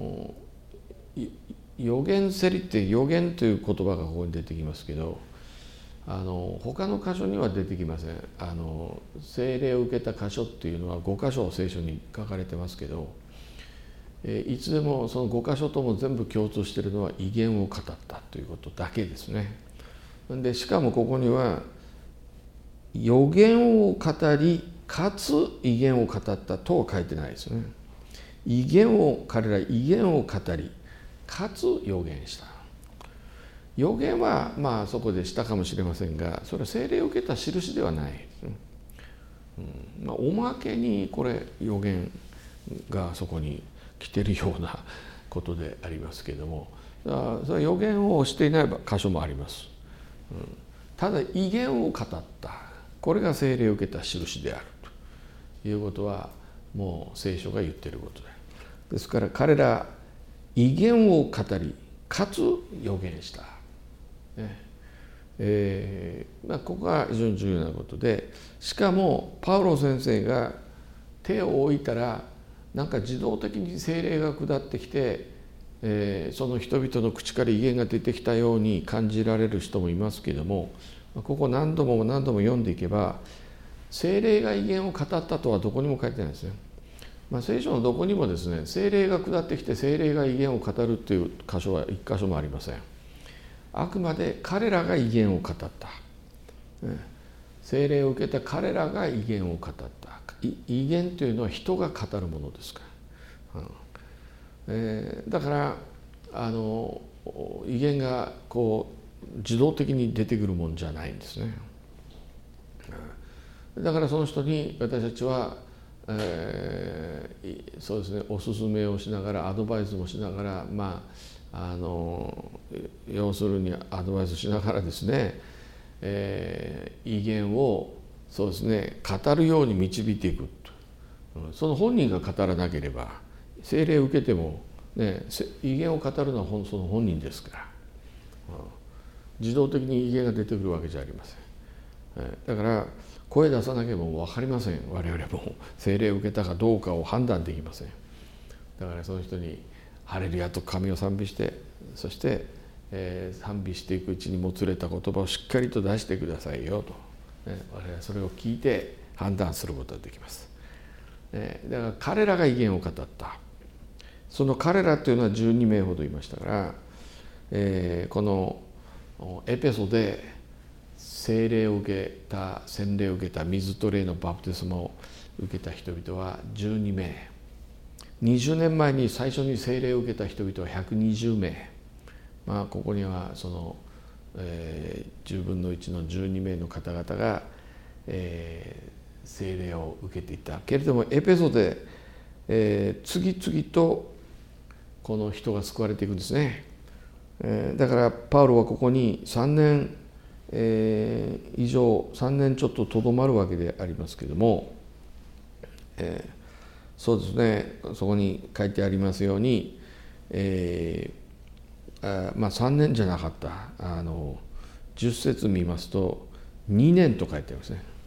預言せりって預言という言葉がここに出てきますけど、あの他の箇所には出てきません。あの聖霊を受けた箇所っていうのはご箇所聖書に書かれてますけど、えいつでもそのご箇所とも全部共通しているのは異言を語ったということだけですね。でしかもここには預言を語りかつ異言を語ったとは書いてないですね。異言を彼ら異言を語りかつ預言した。預言はまあそこでしたかもしれませんが、それは聖霊を受けた印ではないですね、うんまあ、おまけにこれ預言がそこに来てるようなことでありますけれども、それは預言をしていない箇所もあります、うん、ただ異言を語った、これが聖霊を受けた印であるということはもう聖書が言っていることで、ですから彼ら異言を語りかつ預言した、ねえーまあ、ここが非常に重要なことで、しかもパウロ先生が手を置いたらなんか自動的に聖霊が下ってきて、えー、その人々の口から異言が出てきたように感じられる人もいますけれども、ここ何度も何度も読んでいけば聖霊が異言を語ったとはどこにも書いてないですね。まあ、聖書のどこにもですね、聖霊が下ってきて聖霊が異言を語るという箇所は一箇所もありません。あくまで彼らが異言を語った、ね、聖霊を受けた彼らが異言を語った。異言というのは人が語るものですから、うんえー、だからあの異言がこう自動的に出てくるもんじゃないんですね。だからその人に私たちはえー、そうですね、おすすめをしながらアドバイスもしながら、まああの要するにアドバイスしながらですね、えー、異言をそうですね語るように導いていくと、その本人が語らなければ聖霊を受けても、ね、異言を語るのはその本人ですから、自動的に異言が出てくるわけじゃありません。だから声出さなければ分かりません。我々も聖霊を受けたかどうかを判断できません。だからその人にハレルヤと神を賛美して、そして、えー、賛美していくうちにもつれた言葉をしっかりと出してくださいよと、ね、我々はそれを聞いて判断することができます、ね、だから彼らが異言を語った。その彼らというのはじゅうにめいほどいましたから、えー、このエペソで聖霊を受けた、洗礼を受けた、水と霊のバプテスマを受けた人々はじゅうにめい、にじゅうねんまえに最初に聖霊を受けた人々はひゃくにじゅうめい、まあ、ここにはその、えー、じゅうぶんのいちのじゅうにめいの方々が、えー、聖霊を受けていたけれども、エペソで、えー、次々とこの人が救われていくんですね、えー、だからパウロはここにさんねんえー、以上さんねんちょっととどまるわけでありますけれども、えー、そうですね、そこに書いてありますように、えーあまあ、さんねんじゃなかった、あのじゅっせつ見ますとにねんと書いてありますね。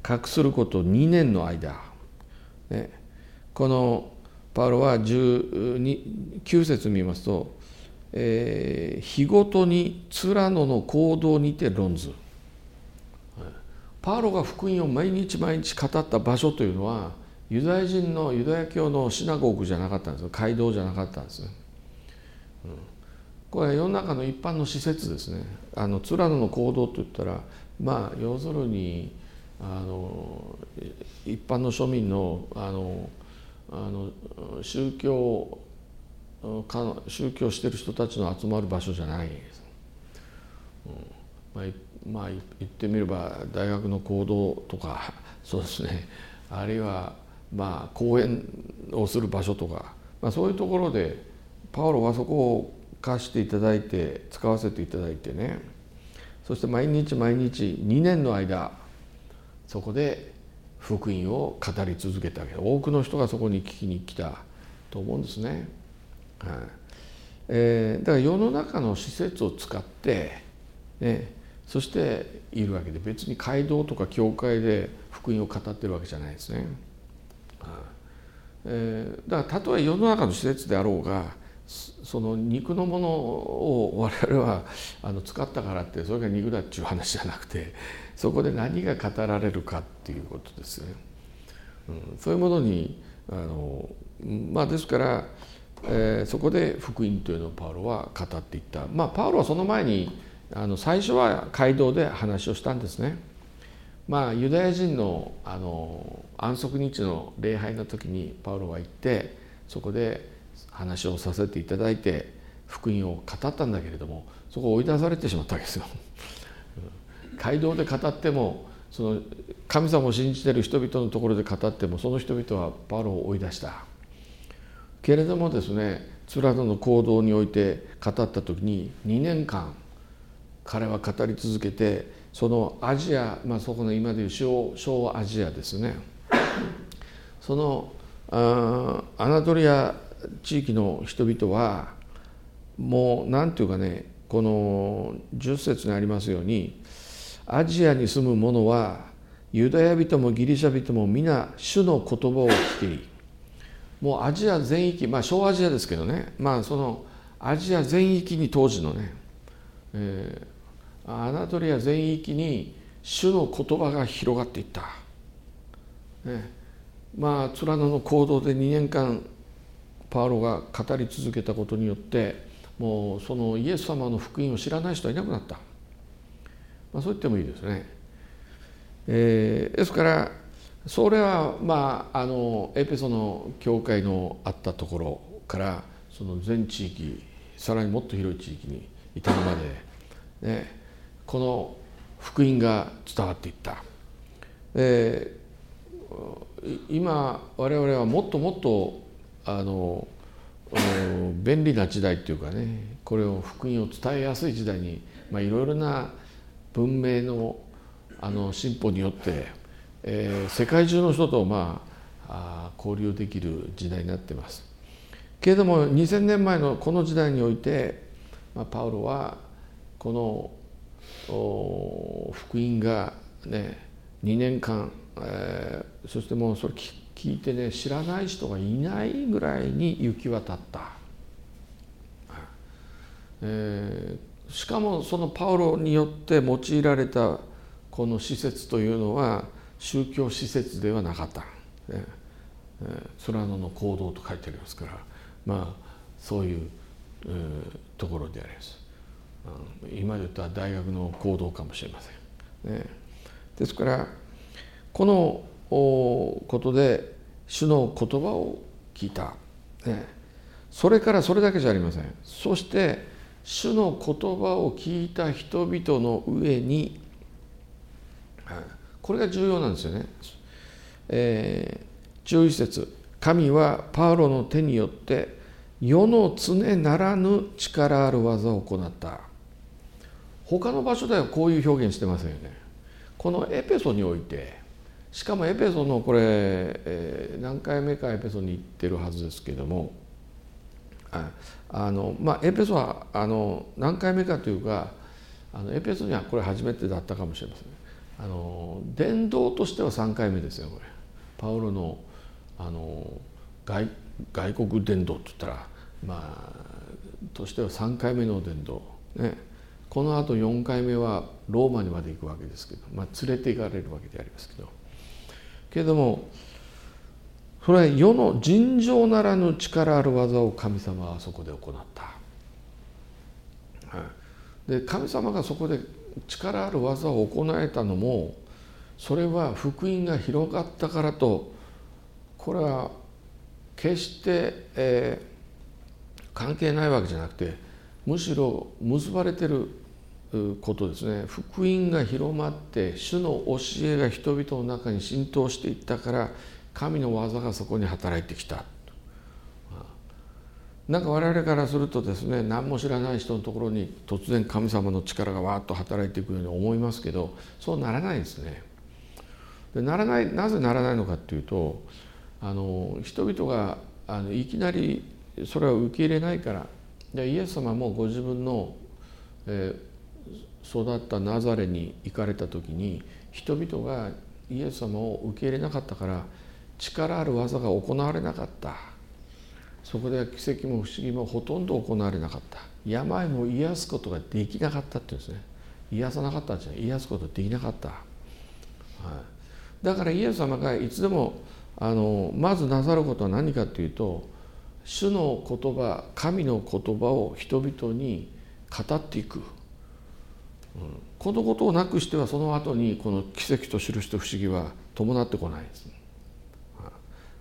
隠することにねんの間、ね、このパウロはじゅうきゅう節見ますと、えー、日ごとにツラノの行動にて論ず。パウロが福音を毎日毎日語った場所というのはユダヤ人のユダヤ教のシナゴーグじゃなかったんですよ。街道じゃなかったんですね。うん、これは世の中の一般の施設ですね。あのツラノの行動といったら、まあ要するにあの一般の庶民のあのあの宗教か宗教してる人たちの集まる場所じゃないです。うんまあまあ、言ってみれば大学の講堂とか、そうですね、あるいはまあ講演をする場所とか、まあ、そういうところでパウロはそこを貸していただいて使わせていただいてね、そして毎日毎日にねんの間そこで福音を語り続けたわけで、多くの人がそこに聞きに来たと思うんですね。はいえー、だから世の中の施設を使って、ね、そしているわけで、別に街道とか教会で福音を語ってるわけじゃないですね。えー、だからたとえ世の中の施設であろうが、その肉のものを我々はあの使ったからってそれが肉だっていう話じゃなくて、そこで何が語られるかっていうことですね。うん、そういうものにあのまあですから、えー、そこで福音というのをパウロは語っていった。まあパウロはその前にあの最初は街道で話をしたんですね。まあユダヤ人のあの安息日の礼拝の時にパウロは行って、そこで話をさせていただいて福音を語ったんだけれども、そこを追い出されてしまったわけですよ。街道で語っても、その神様を信じている人々のところで語っても、その人々はパウロを追い出したけれどもですね、ツラノの行動において語った時ににねんかん彼は語り続けて、そのアジア、まあ、そこの今でいう小小アジアですね、そのあアナトリア地域の人々はもう何ていうかね、このじゅっ節にありますように、アジアに住む者はユダヤ人もギリシャ人も皆主の言葉を聞き、もうアジア全域、まあ小アジアですけどね、まあそのアジア全域に当時のね、えー、アナトリア全域に主の言葉が広がっていった。ね、まあツラノの行動でにねんかんパウロが語り続けたことによって、もうそのイエス様の福音を知らない人はいなくなった。まあ、そう言ってもいいですね。えー、ですからそれはまああのエペソの教会のあったところからその全地域、さらにもっと広い地域に至るまで、ね、この福音が伝わっていった。えー、今我々はもっともっとあの便利な時代っていうかね、これを福音を伝えやすい時代に、まあ、いろいろな文明のあの進歩によって、えー、世界中の人と、まあ、あ交流できる時代になっています。けれどもにせんねんまえのこの時代において、まあ、パウロはこの福音がねにねんかん、えー、そしてもうそれ聞いてね知らない人がいないぐらいに行き渡った。えー、しかもそのパウロによって用いられたこの施設というのは宗教施設ではなかった。ね、ツラノの行動と書いてありますから、まあそういう、えー、ところであります。今で言ったら大学の行動かもしれません。ね、ですからこのことで主の言葉を聞いた。ね、それからそれだけじゃありません。そして主の言葉を聞いた人々の上に、これが重要なんですよね。えー、じゅういち節、神はパウロの手によって世の常ならぬ力ある技を行った。他の場所ではこういう表現してませんよね。このエペソにおいて、しかもエペソのこれ、えー、何回目かエペソに行ってるはずですけれども、あのまあエペソはあの何回目かというか、あのエペソにはこれ初めてだったかもしれません。 あの伝道としてはさんかいめですよこれ。パウロのあの 外, 外国伝道って言ったらまあとしてはさんかいめの伝道、ね、このあとよんかいめはローマにまで行くわけですけど、まあ、連れて行かれるわけでありますけどけれどもそれは世の尋常ならぬ力ある技を神様はそこで行った。で神様がそこで力ある技を行えたのもそれは福音が広がったからとこれは決して、えー、関係ないわけじゃなくてむしろ結ばれてることですね。福音が広まって主の教えが人々の中に浸透していったから神の技がそこに働いてきた。なんか我々からするとですね何も知らない人のところに突然神様の力がわーっと働いていくように思いますけどそうならないですね。でならないなぜならないのかっていうとあの人々があのいきなりそれを受け入れないからでイエス様もご自分の、えー、育ったナザレに行かれた時に人々がイエス様を受け入れなかったから力ある技が行われなかった。そこでは奇跡も不思議もほとんど行われなかった。病も癒すことができなかったっていうんですね。癒さなかったんじゃない、癒すことができなかった、はい、だからイエス様がいつでもあのまずなさることは何かというと主の言葉神の言葉を人々に語っていく、うん、このことをなくしてはその後にこの奇跡と印と不思議は伴ってこないです、はい、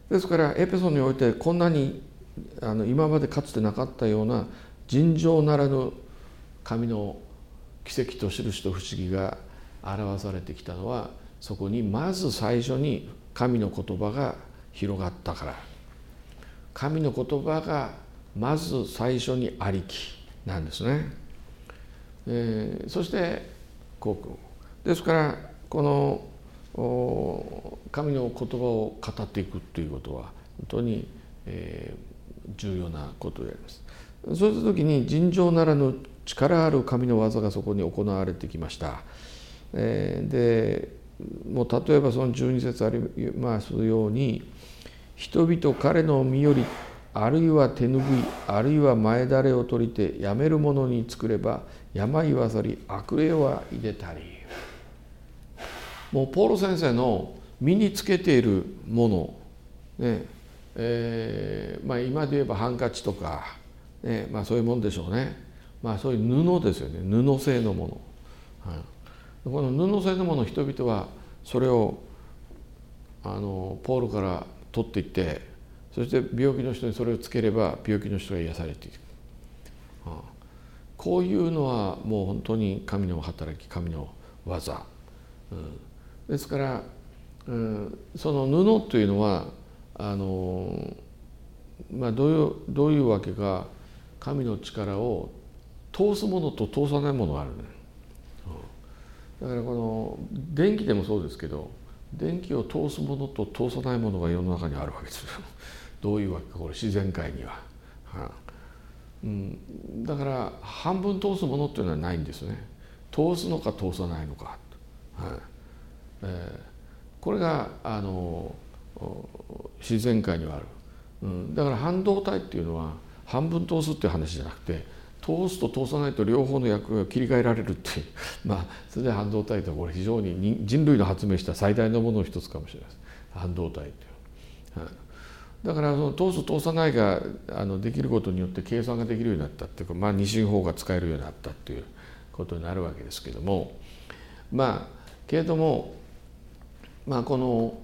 ですからエペソにおいてこんなにあの今までかつてなかったような尋常ならぬ神の奇跡と印と不思議が表されてきたのはそこにまず最初に神の言葉が広がったから。神の言葉がまず最初にありきなんですね。えー、そしてこうですからこの神の言葉を語っていくということは本当に、えー重要なことであります。そうした時に尋常ならぬ力ある神の技がそこに行われてきました。えー、でもう例えばそのじゅうに節ありますように人々彼の身よりあるいは手拭いあるいは前だれを取りてやめるものに作れば病は去り悪霊はいでたり。もうポール先生の身につけているものねえーまあ、今で言えばハンカチとか、ねまあ、そういうもんでしょうね、まあ、そういう布ですよね布製のもの、はい、この布製のものを人々はそれをあのポールから取っていってそして病気の人にそれをつければ病気の人が癒されていく、はあ、こういうのはもう本当に神の働き神の技、うん、ですから、うん、その布というのはあのまあ、どういう、どういうわけか神の力を通すものと通さないものがあるね。だからこの電気でもそうですけど電気を通すものと通さないものが世の中にあるわけですよ。どういうわけかこれ自然界には、はあうん、だから半分通すものっていうのはないんですね。通すのか通さないのか、はいえー、これがあの自然界にはある、うん、だから半導体っていうのは半分通すっていう話じゃなくて通すと通さないと両方の役が切り替えられるっていうまあそれで半導体とはこれ非常に人類の発明した最大のものの一つかもしれないです半導体っていう、はい、だからその通す通さないがあのできることによって計算ができるようになったっていうか、まあ、二進法が使えるようになったっていうことになるわけですけどもまあけれどもまあこの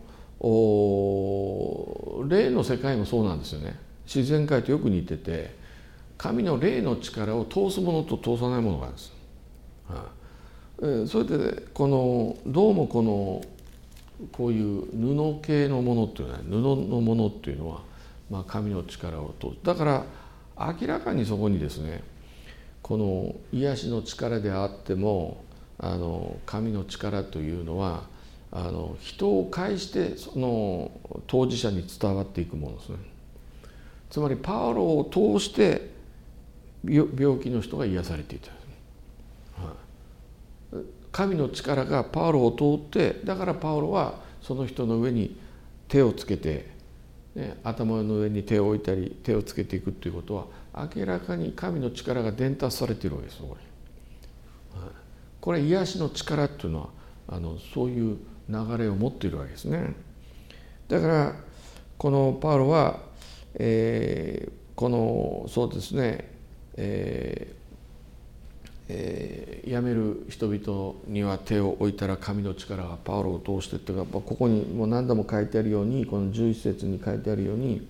霊の世界もそうなんですよね。自然界とよく似てて神の霊の力を通すものと通さないものがあるんです、はあ、それでこのどうもこのこういう布系のものっていうのは布のものっていうのは、まあ、神の力を通す。だから明らかにそこにですねこの癒しの力であってもあの神の力というのはあの人を介してその当事者に伝わっていくものですね。つまりパウロを通して病気の人が癒されていた、はい、 神の力がパウロを通って、だからパウロはその人の上に手をつけて、ね、頭の上に手を置いたり手をつけていくということは明らかに神の力が伝達されているわけです。これこれ癒しの力っていうのはあのそういう流れを持っているわけですね。だからこのパウロは、えー、このそうですね、えーえー、辞める人々には手を置いたら神の力がパウロを通してっていうか、ここにもう何度も書いてあるように、このじゅういち節に書いてあるように、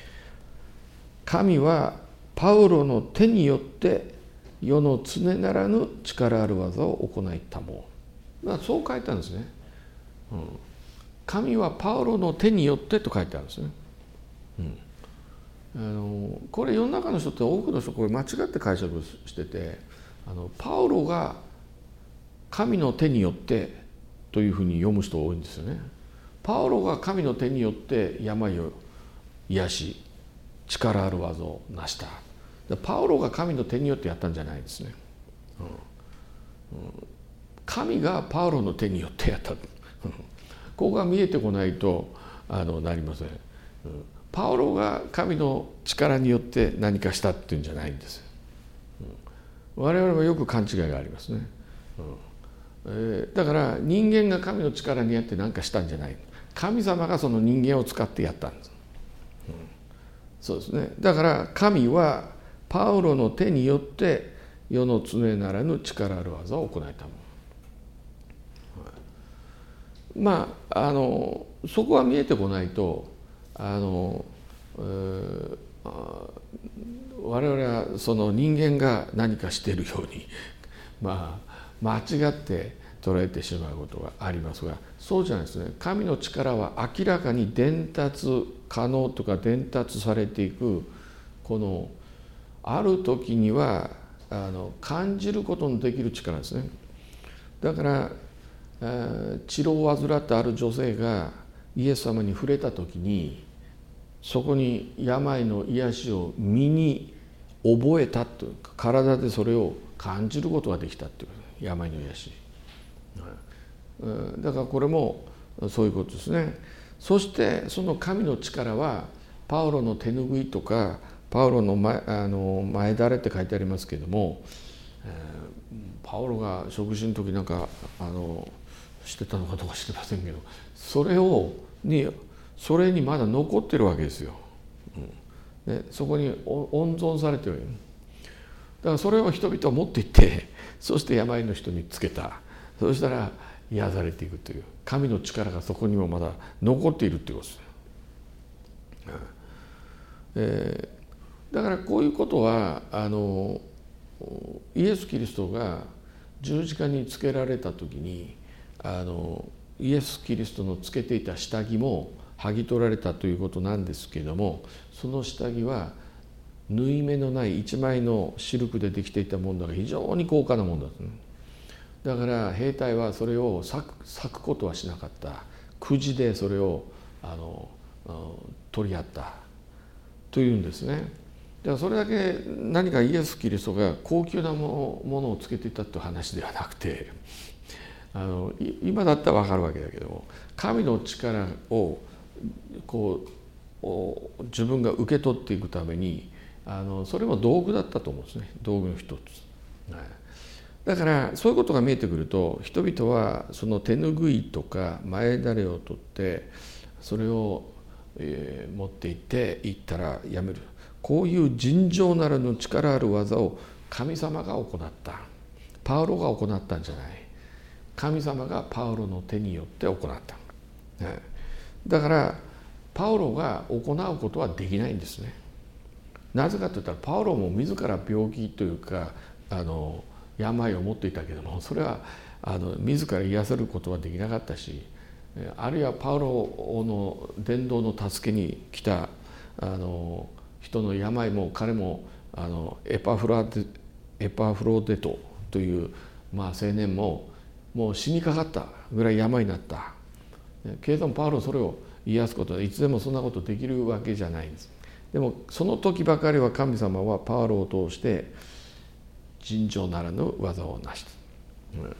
神はパウロの手によって世の常ならぬ力ある技を行いたもう、まあ、そう書いてあるんですね、うん、神はパウロの手によってと書いてあるんですね、うん、あのこれ世の中の人って多くの人これ間違って解釈してて、あのパウロが神の手によってというふうに読む人多いんですよね。パウロが神の手によって病を癒し力ある技を成した。パウロが神の手によってやったんじゃないですね、うんうん、神がパウロの手によってやったここが見えてこないとあのなりません、うん、パウロが神の力によって何かしたっていうんじゃないんです、うん、我々はよく勘違いがありますね、うんえー、だから人間が神の力によって何かしたんじゃない、神様がその人間を使ってやったんです、うん、そうですね。だから神はパウロの手によって世の常ならぬ力ある技を行えたもの、はい、まああのそこが見えてこないとあの、えー、我々はその人間が何かしているようにまあ間違って捉えてしまうことがありますが、そうじゃないですね。神の力は明らかに伝達可能とか伝達されていく、このある時にはあの感じることのできる力ですね。だから治療を患ったある女性がイエス様に触れた時に、そこに病の癒しを身に覚えたというか、体でそれを感じることができたという病の癒し、だからこれもそういうことですね。そしてその神の力はパウロの手拭いとかパウロの 前, あの前だれって書いてありますけれども、えー、パウロが食事の時なんかあのしてたのかどうか知りませんけど、それをにそれにまだ残ってるわけですよ、うん、でそこに温存されてる。だからそれを人々は持っていって、そして病の人につけた。そしたら癒されていくという神の力がそこにもまだ残っているということです、うんえーだからこういうことはあのイエス・キリストが十字架につけられた時にあのイエス・キリストのつけていた下着も剥ぎ取られたということなんですけれども、その下着は縫い目のない一枚のシルクでできていたものだから非常に高価なものだった、ね、だから兵隊はそれを裂く、裂くことはしなかった。くじでそれをあの取り合ったというんですね。だからそれだけ何かイエス・キリストが高級なものをつけていたという話ではなくて、あの今だったら分かるわけだけども、神の力をこう自分が受け取っていくためにあのそれも道具だったと思うんですね。道具の一つ、はい、だからそういうことが見えてくると、人々はその手ぬぐいとか前だれを取ってそれを、えー、持って行って行ったらやめる。こういう尋常ならぬ力ある技を神様が行った。パウロが行ったんじゃない。神様がパウロの手によって行った。だからパウロが行うことはできないんですね。なぜかといったらパウロも自ら病気というかあの病を持っていたけども、それはあの自ら癒せることはできなかったし、あるいはパウロの伝道の助けに来たあの人の病も彼もあのエパフラデエパフロデトという、まあ、青年ももう死にかかったぐらい病になった。けれどもパウロはそれを癒すことはいつでもそんなことできるわけじゃないんです。でもその時ばかりは神様はパウロを通して尋常ならぬ技を成した。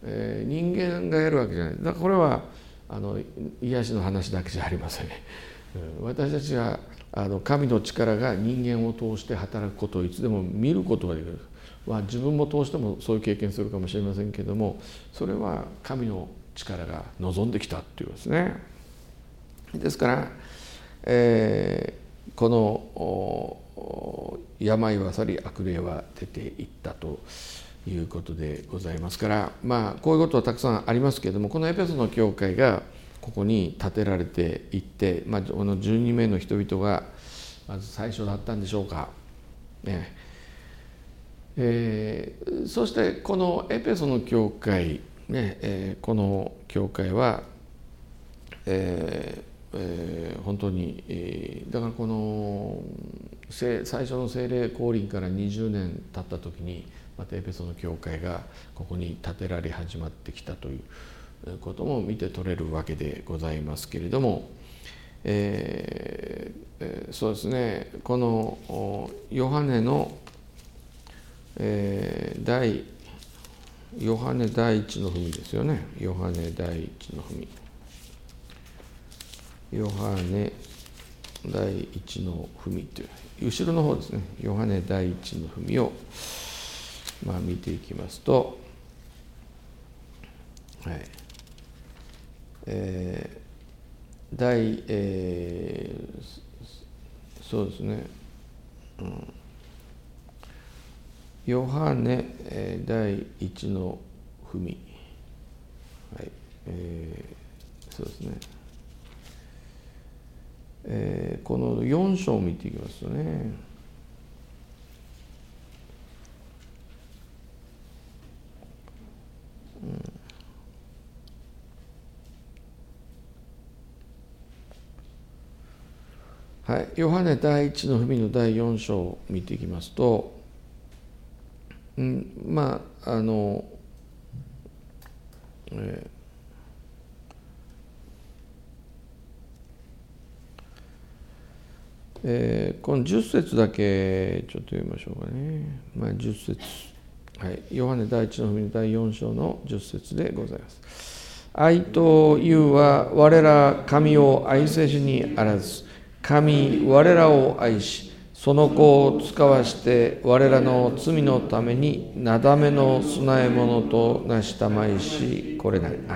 えー、人間がやるわけじゃない。だからこれはあの癒しの話だけじゃありませんね。うん、私たちはあの神の力が人間を通して働くことをいつでも見ることができる。まあ、自分も通してもそういう経験するかもしれませんけども、それは神の力が望んできたっていうことですね。ですから、えー、この病は去り悪霊は出ていったということでございますから、まあこういうことはたくさんありますけれども、このエペソの教会がここに建てられていって、まあ、このじゅうにめいの人々がまず最初だったんでしょうか、ねえー、そしてこのエペソの教会、ねえー、この教会は、えーえー、本当に、えー、だからこの最初の聖霊降臨からにじゅうねん経った時にまたエペソの教会がここに建てられ始まってきたということも見て取れるわけでございますけれども、えー、そうですね、このヨハネの、えー、第ヨハネ第一の文ですよね。ヨハネ第一の文ヨハネ第一の文という後ろの方ですね。ヨハネ第一の文をまあ見ていきますと、はいえー、第、えー、そうですね、うん、ヨハネ、えー、第一の文、はいえー、そうですね、えー、このよん章を見ていきますとね、うんはい、ヨハネ第一の文の第よん章を見ていきますと、うん、まああの、えーえー、このじゅっ節だけちょっと読みましょうかね。まあ、じゅっ節、はい、ヨハネ第一の文の第よん章のじゅっ節でございます。愛というは我ら神を愛せずにあらず、神我らを愛し、その子を使わして我らの罪のためになだめの供え物となしたまいし、これなり。はい。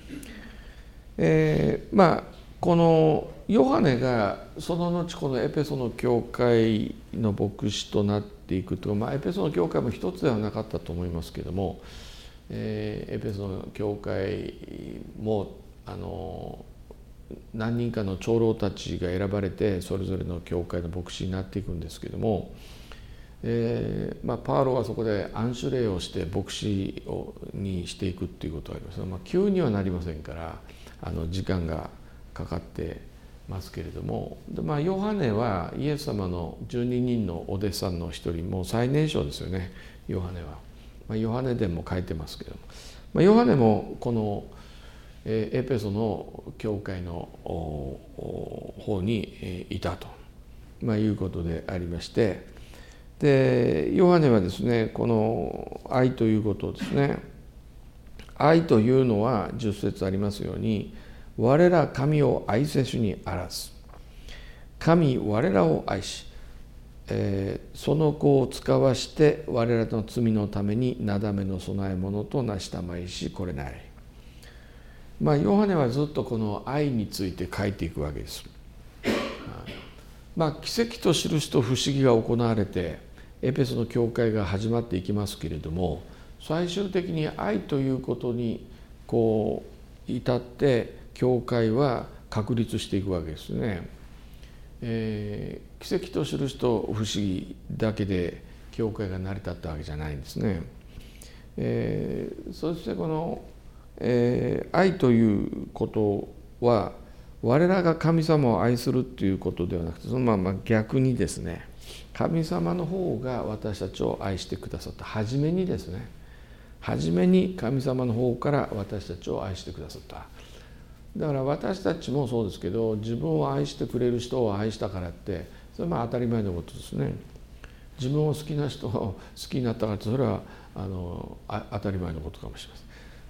えー、まあこのヨハネがその後このエペソの教会の牧師となっていくというか、まあ、エペソの教会も一つではなかったと思いますけども、えー、エペソの教会もあの何人かの長老たちが選ばれてそれぞれの教会の牧師になっていくんですけども、えーまあ、パウロはそこで安守礼をして牧師をにしていくっていうことがあります。まあ、急にはなりませんからあの時間がかかってますけれども、で、まあ、ヨハネはイエス様のじゅうににんのお弟子さんの一人、もう最年少ですよね、ヨハネは。まあ、ヨハネ伝も書いてますけども、まあ、ヨハネもこのエペソの教会の方にいたと、まあ、いうことでありまして、でヨハネはですね、この愛ということをですね、愛というのはじゅっ節ありますように、我ら神を愛せしにあらず、神我らを愛し、えー、その子を使わして我らの罪のためになだめの供え物となしたまいし、これなり。まあヨハネはずっとこの愛について書いていくわけです。まあ奇跡と印と不思議が行われてエペソの教会が始まっていきますけれども、最終的に愛ということにこう至って教会は確立していくわけですね。えー、奇跡と印と不思議だけで教会が成り立ったわけじゃないんですね。えー、そしてこの、えー、愛ということは我らが神様を愛するということではなくて、そのまま逆にですね、神様の方が私たちを愛してくださった。初めにですね、初めに神様の方から私たちを愛してくださった。だから私たちもそうですけど、自分を愛してくれる人を愛したからってそれはまあ当たり前のことですね。自分を好きな人を好きになったからってそれはあのあ当たり前のことかもしれません。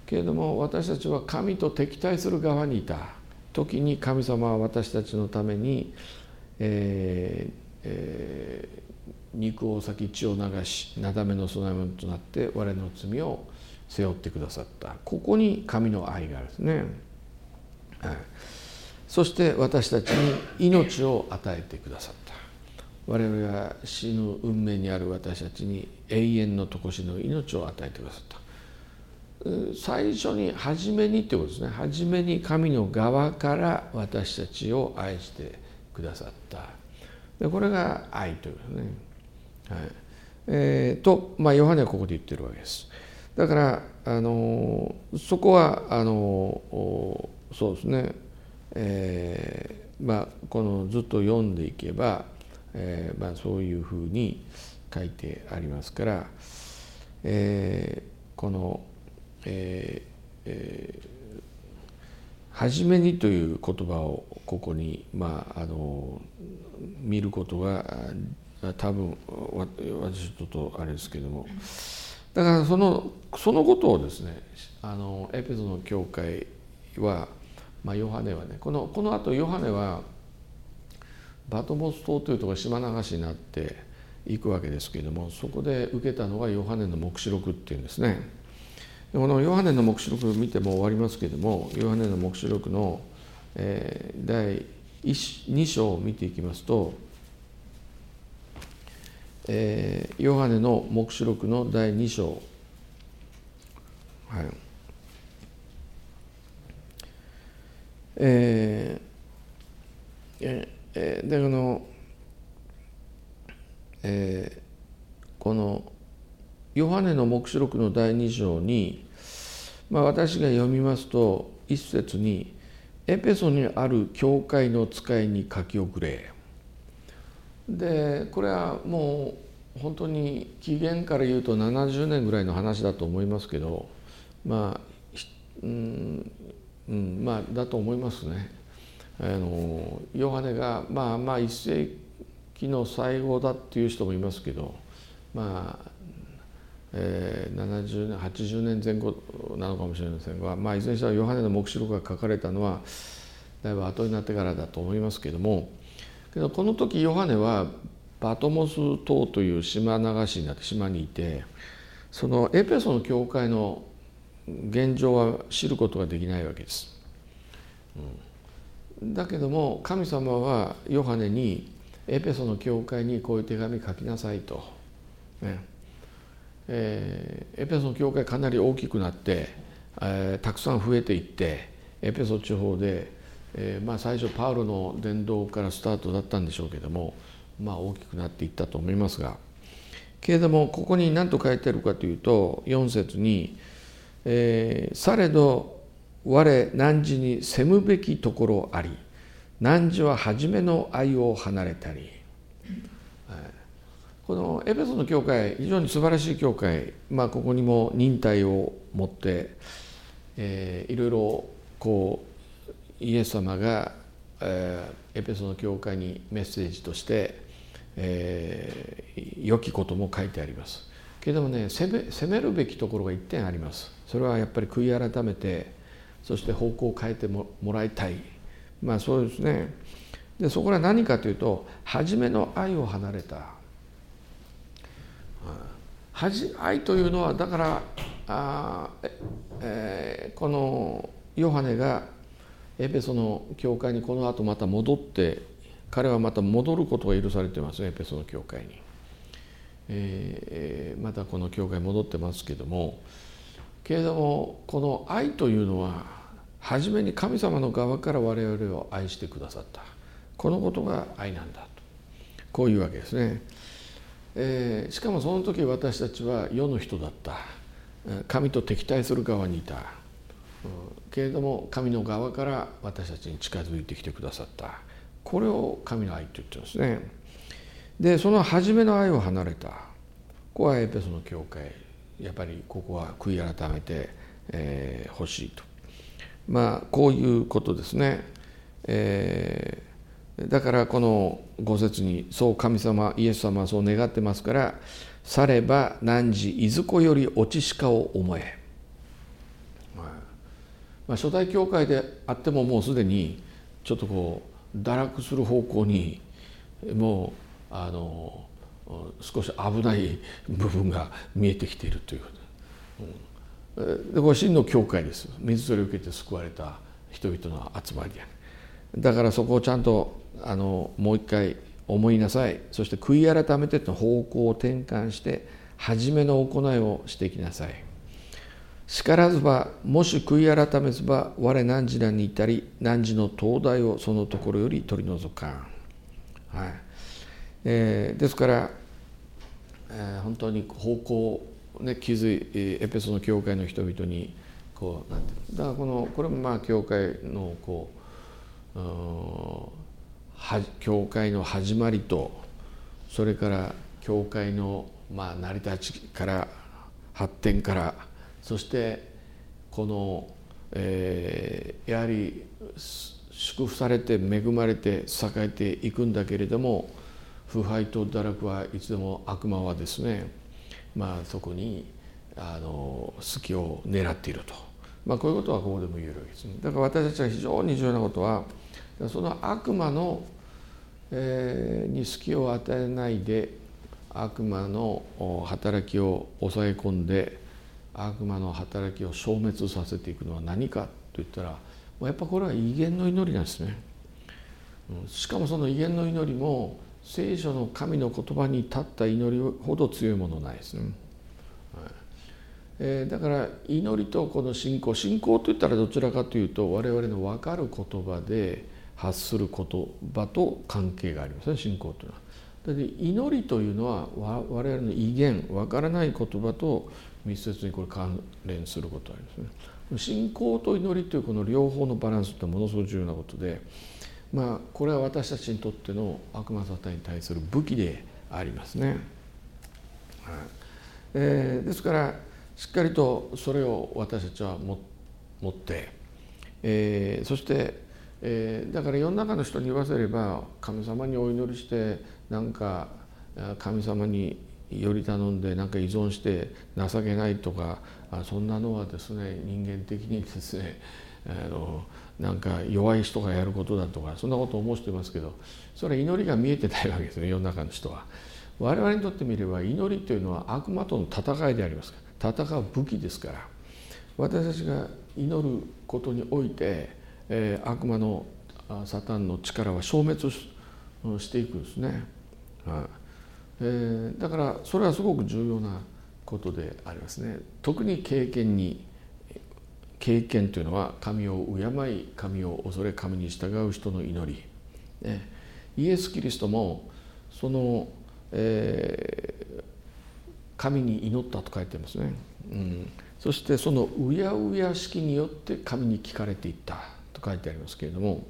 けれども私たちは神と敵対する側にいた時に、神様は私たちのために、えーえー、肉を裂き血を流し、なだめの供え物となって我々の罪を背負ってくださった。ここに神の愛があるんですね。はい、そして私たちに命を与えてくださった。我々が死ぬ運命にある私たちに永遠の常しの命を与えてくださった。最初に初めにということですね。初めに神の側から私たちを愛してくださった。でこれが愛ということですね。はい、えー、と、まあ、ヨハネはここで言ってるわけです。だからあのそこはあのそうですね、えーまあ、このずっと読んでいけば、えーまあ、そういうふうに書いてありますから、えー、このえーえー、初めにという言葉をここに、まあ、あの見ることが多分私ちょっとあれですけども、だからそのそのことをですね、あのエペソの教会は、まあ、ヨハネはね、このこの後ヨハネはバトモス島というところ島流しになっていくわけですけれども、そこで受けたのがヨハネの黙示録っていうんですね。このヨハネの黙示録を見ても終わりますけれども、ヨハネの黙示録の、えー、だいに章を見ていきますと、えー、ヨハネの黙示録のだいに章、はい、えー、えー、でこの、えー、このヨハネの黙示録のだいに章に、まあ、私が読みますと一節に「エペソにある教会の使いに書き送れ」でこれはもう本当に紀元から言うとななじゅうねんぐらいの話だと思いますけど、まあうん、うん、まあだと思いますね。あのヨハネがまあまあいっ世紀の最後だっていう人もいますけど、まあえー、ななじゅうねんはちじゅうねんぜん後なのかもしれませんが、まあ、いずれにしてもヨハネの黙示録が書かれたのはだいぶ後になってからだと思いますけれども、けどこの時ヨハネはバトモス島という島流しになって島にいて、そのエペソの教会の現状は知ることができないわけです。うん、だけども神様はヨハネにエペソの教会にこういう手紙書きなさいと。ねえー、エペソの教会かなり大きくなって、えー、たくさん増えていってエペソ地方で、えーまあ、最初パウロの伝道からスタートだったんでしょうけども、まあ、大きくなっていったと思いますが、けれどもここに何と書いてあるかというとよん節に、えー、されど我汝に責むべきところあり、汝は初めの愛を離れたり。このエペソの教会非常に素晴らしい教会、まあ、ここにも忍耐を持って、えー、いろいろこうイエス様が、えー、エペソの教会にメッセージとして、えー、良きことも書いてありますけれどもね、責め、責めるべきところが一点あります。それはやっぱり悔い改めて、そして方向を変えて も, もらいたい、まあそうですね。でそこは何かというと、初めの愛を離れた。愛というのはだからあ、えー、このヨハネがエペソの教会にこの後また戻って、彼はまた戻ることが許されていますね、エペソの教会に、えー、またこの教会に戻ってますけども、けれどもこの愛というのは初めに神様の側から我々を愛してくださった、このことが愛なんだと、こういうわけですね。えー、しかもその時私たちは世の人だった、神と敵対する側にいた、うん、けれども神の側から私たちに近づいてきてくださった、これを神の愛と言ってるんですね。でその初めの愛を離れた、ここはエペソの教会、やっぱりここは悔い改めてほ、えー、しいと、まあこういうことですね。えーだからこのご節に、そう神様イエス様はそう願ってますから、されば汝いずこより落ちしかを思え、 まあ、初代教会であってももうすでにちょっとこう堕落する方向にもうあの少し危ない部分が見えてきているということ、うん、でこれ真の教会です。水それを受けて救われた人々の集まりである。だからそこをちゃんとあのもう一回思いなさい。そして悔い改めての方向を転換して初めの行いをしていきなさい。しからずばもし悔い改めずば我汝らに至り汝の灯台をそのところより取り除かん。はいえー、ですから、えー、本当に方向を、ね、気づいエペソの教会の人々にこうなんていうだからこのこれもまあ教会のこうは教会の始まりとそれから教会のまあ成り立ちから発展からそしてこの、えー、やはり祝福されて恵まれて栄えていくんだけれども腐敗と堕落はいつでも悪魔はですね、まあ、そこにあの隙を狙っていると、まあ、こういうことはここでも言えるわけですね。だから私たちは非常に重要なことはその悪魔の、えー、に隙を与えないで悪魔の働きを抑え込んで悪魔の働きを消滅させていくのは何かといったらやっぱこれは威厳の祈りなんですね。しかもその威厳の祈りも聖書の神の言葉に立った祈りほど強いものないですね。はいえー、だから祈りとこの信仰信仰といったらどちらかというと我々の分かる言葉で発する言葉と関係がありますね。信仰というのは。だって祈りというのは我々の威厳分からない言葉と密接にこれ関連することがありますね。信仰と祈りというこの両方のバランスってものすごく重要なことで、まあこれは私たちにとっての悪魔サタンに対する武器でありますね。はいえー、ですからしっかりとそれを私たちは持って、えー、そして、えー、だから世の中の人に言わせれば神様にお祈りしてなんか神様により頼んでなんか依存して情けないとかそんなのはですね人間的にですねあのなんか弱い人がやることだとかそんなことを思ってますけどそれは祈りが見えてないわけですね世の中の人は。我々にとってみれば祈りというのは悪魔との戦いでありますから戦う武器ですから私たちが祈ることにおいて、えー、悪魔のサタンの力は消滅していくんですね。はいえー、だからそれはすごく重要なことでありますね。特に経験に経験というのは神を敬い神を恐れ神に従う人の祈り、ね、イエス・キリストもその、えー、神に祈ったと書いてますね、うん、そしてそのうやうや式によって神に聞かれていったと書いてありますけれども、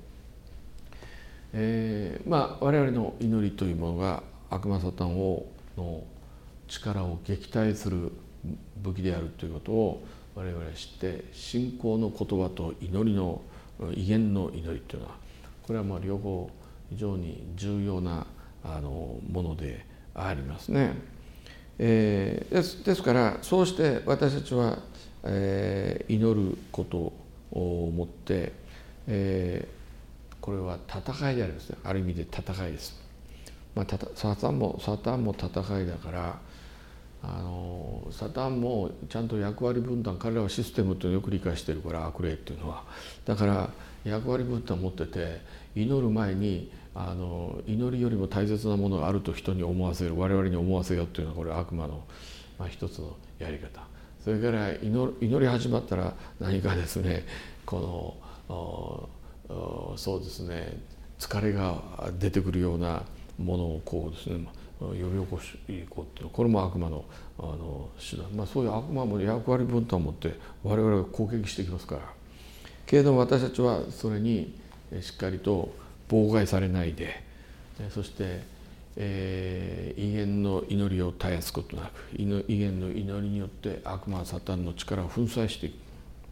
えー、まあ我々の祈りというものが悪魔サタンをの力を撃退する武器であるということを我々は知って信仰の言葉と祈りの威厳の祈りというのはこれはまあ両方非常に重要なあのものでありますね。えー、です、ですからそうして私たちは、えー、祈ることをもって、えー、これは戦いでありますね。ある意味で戦いです。まあ、サタンもサタンも戦いだからあのサタンもちゃんと役割分担彼らはシステムというのをよく理解しているから悪霊っていうのはだから役割分担を持ってて祈る前にあの祈りよりも大切なものがあると人に思わせる我々に思わせようというのはこれは悪魔の、まあ、一つのやり方。それから祈祈り始まったら何かですねこのそうですね疲れが出てくるようなものをこうですね呼び起こしていこうっていうこれも悪魔のあの手段、まあ、そういう悪魔も役割分担を持って我々が攻撃してきますからけれども私たちはそれにしっかりと妨害されないでそして、えー、威厳の祈りを絶やすことなく威厳の祈りによって悪魔サタンの力を粉砕していく、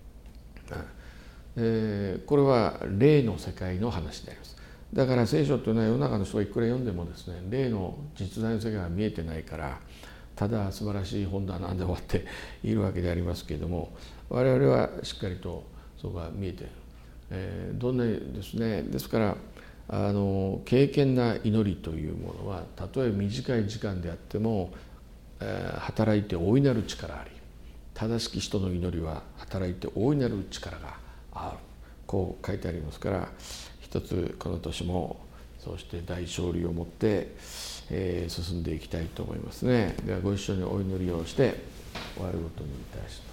えー、これは霊の世界の話であります。だから聖書というのは世の中の人がいくら読んでもですね霊の実在の世界が見えてないからただ素晴らしい本だなんで終わっているわけでありますけれども我々はしっかりとそこが見えて、えー、どんなにですね、ですからあの敬虔な祈りというものはたとえ短い時間であっても、えー、働いて大いなる力あり、正しき人の祈りは働いて大いなる力がある、こう書いてありますから、一つこの年もそうして大勝利を持って、えー、進んでいきたいと思いますね。ではご一緒にお祈りをして終わることにいたします。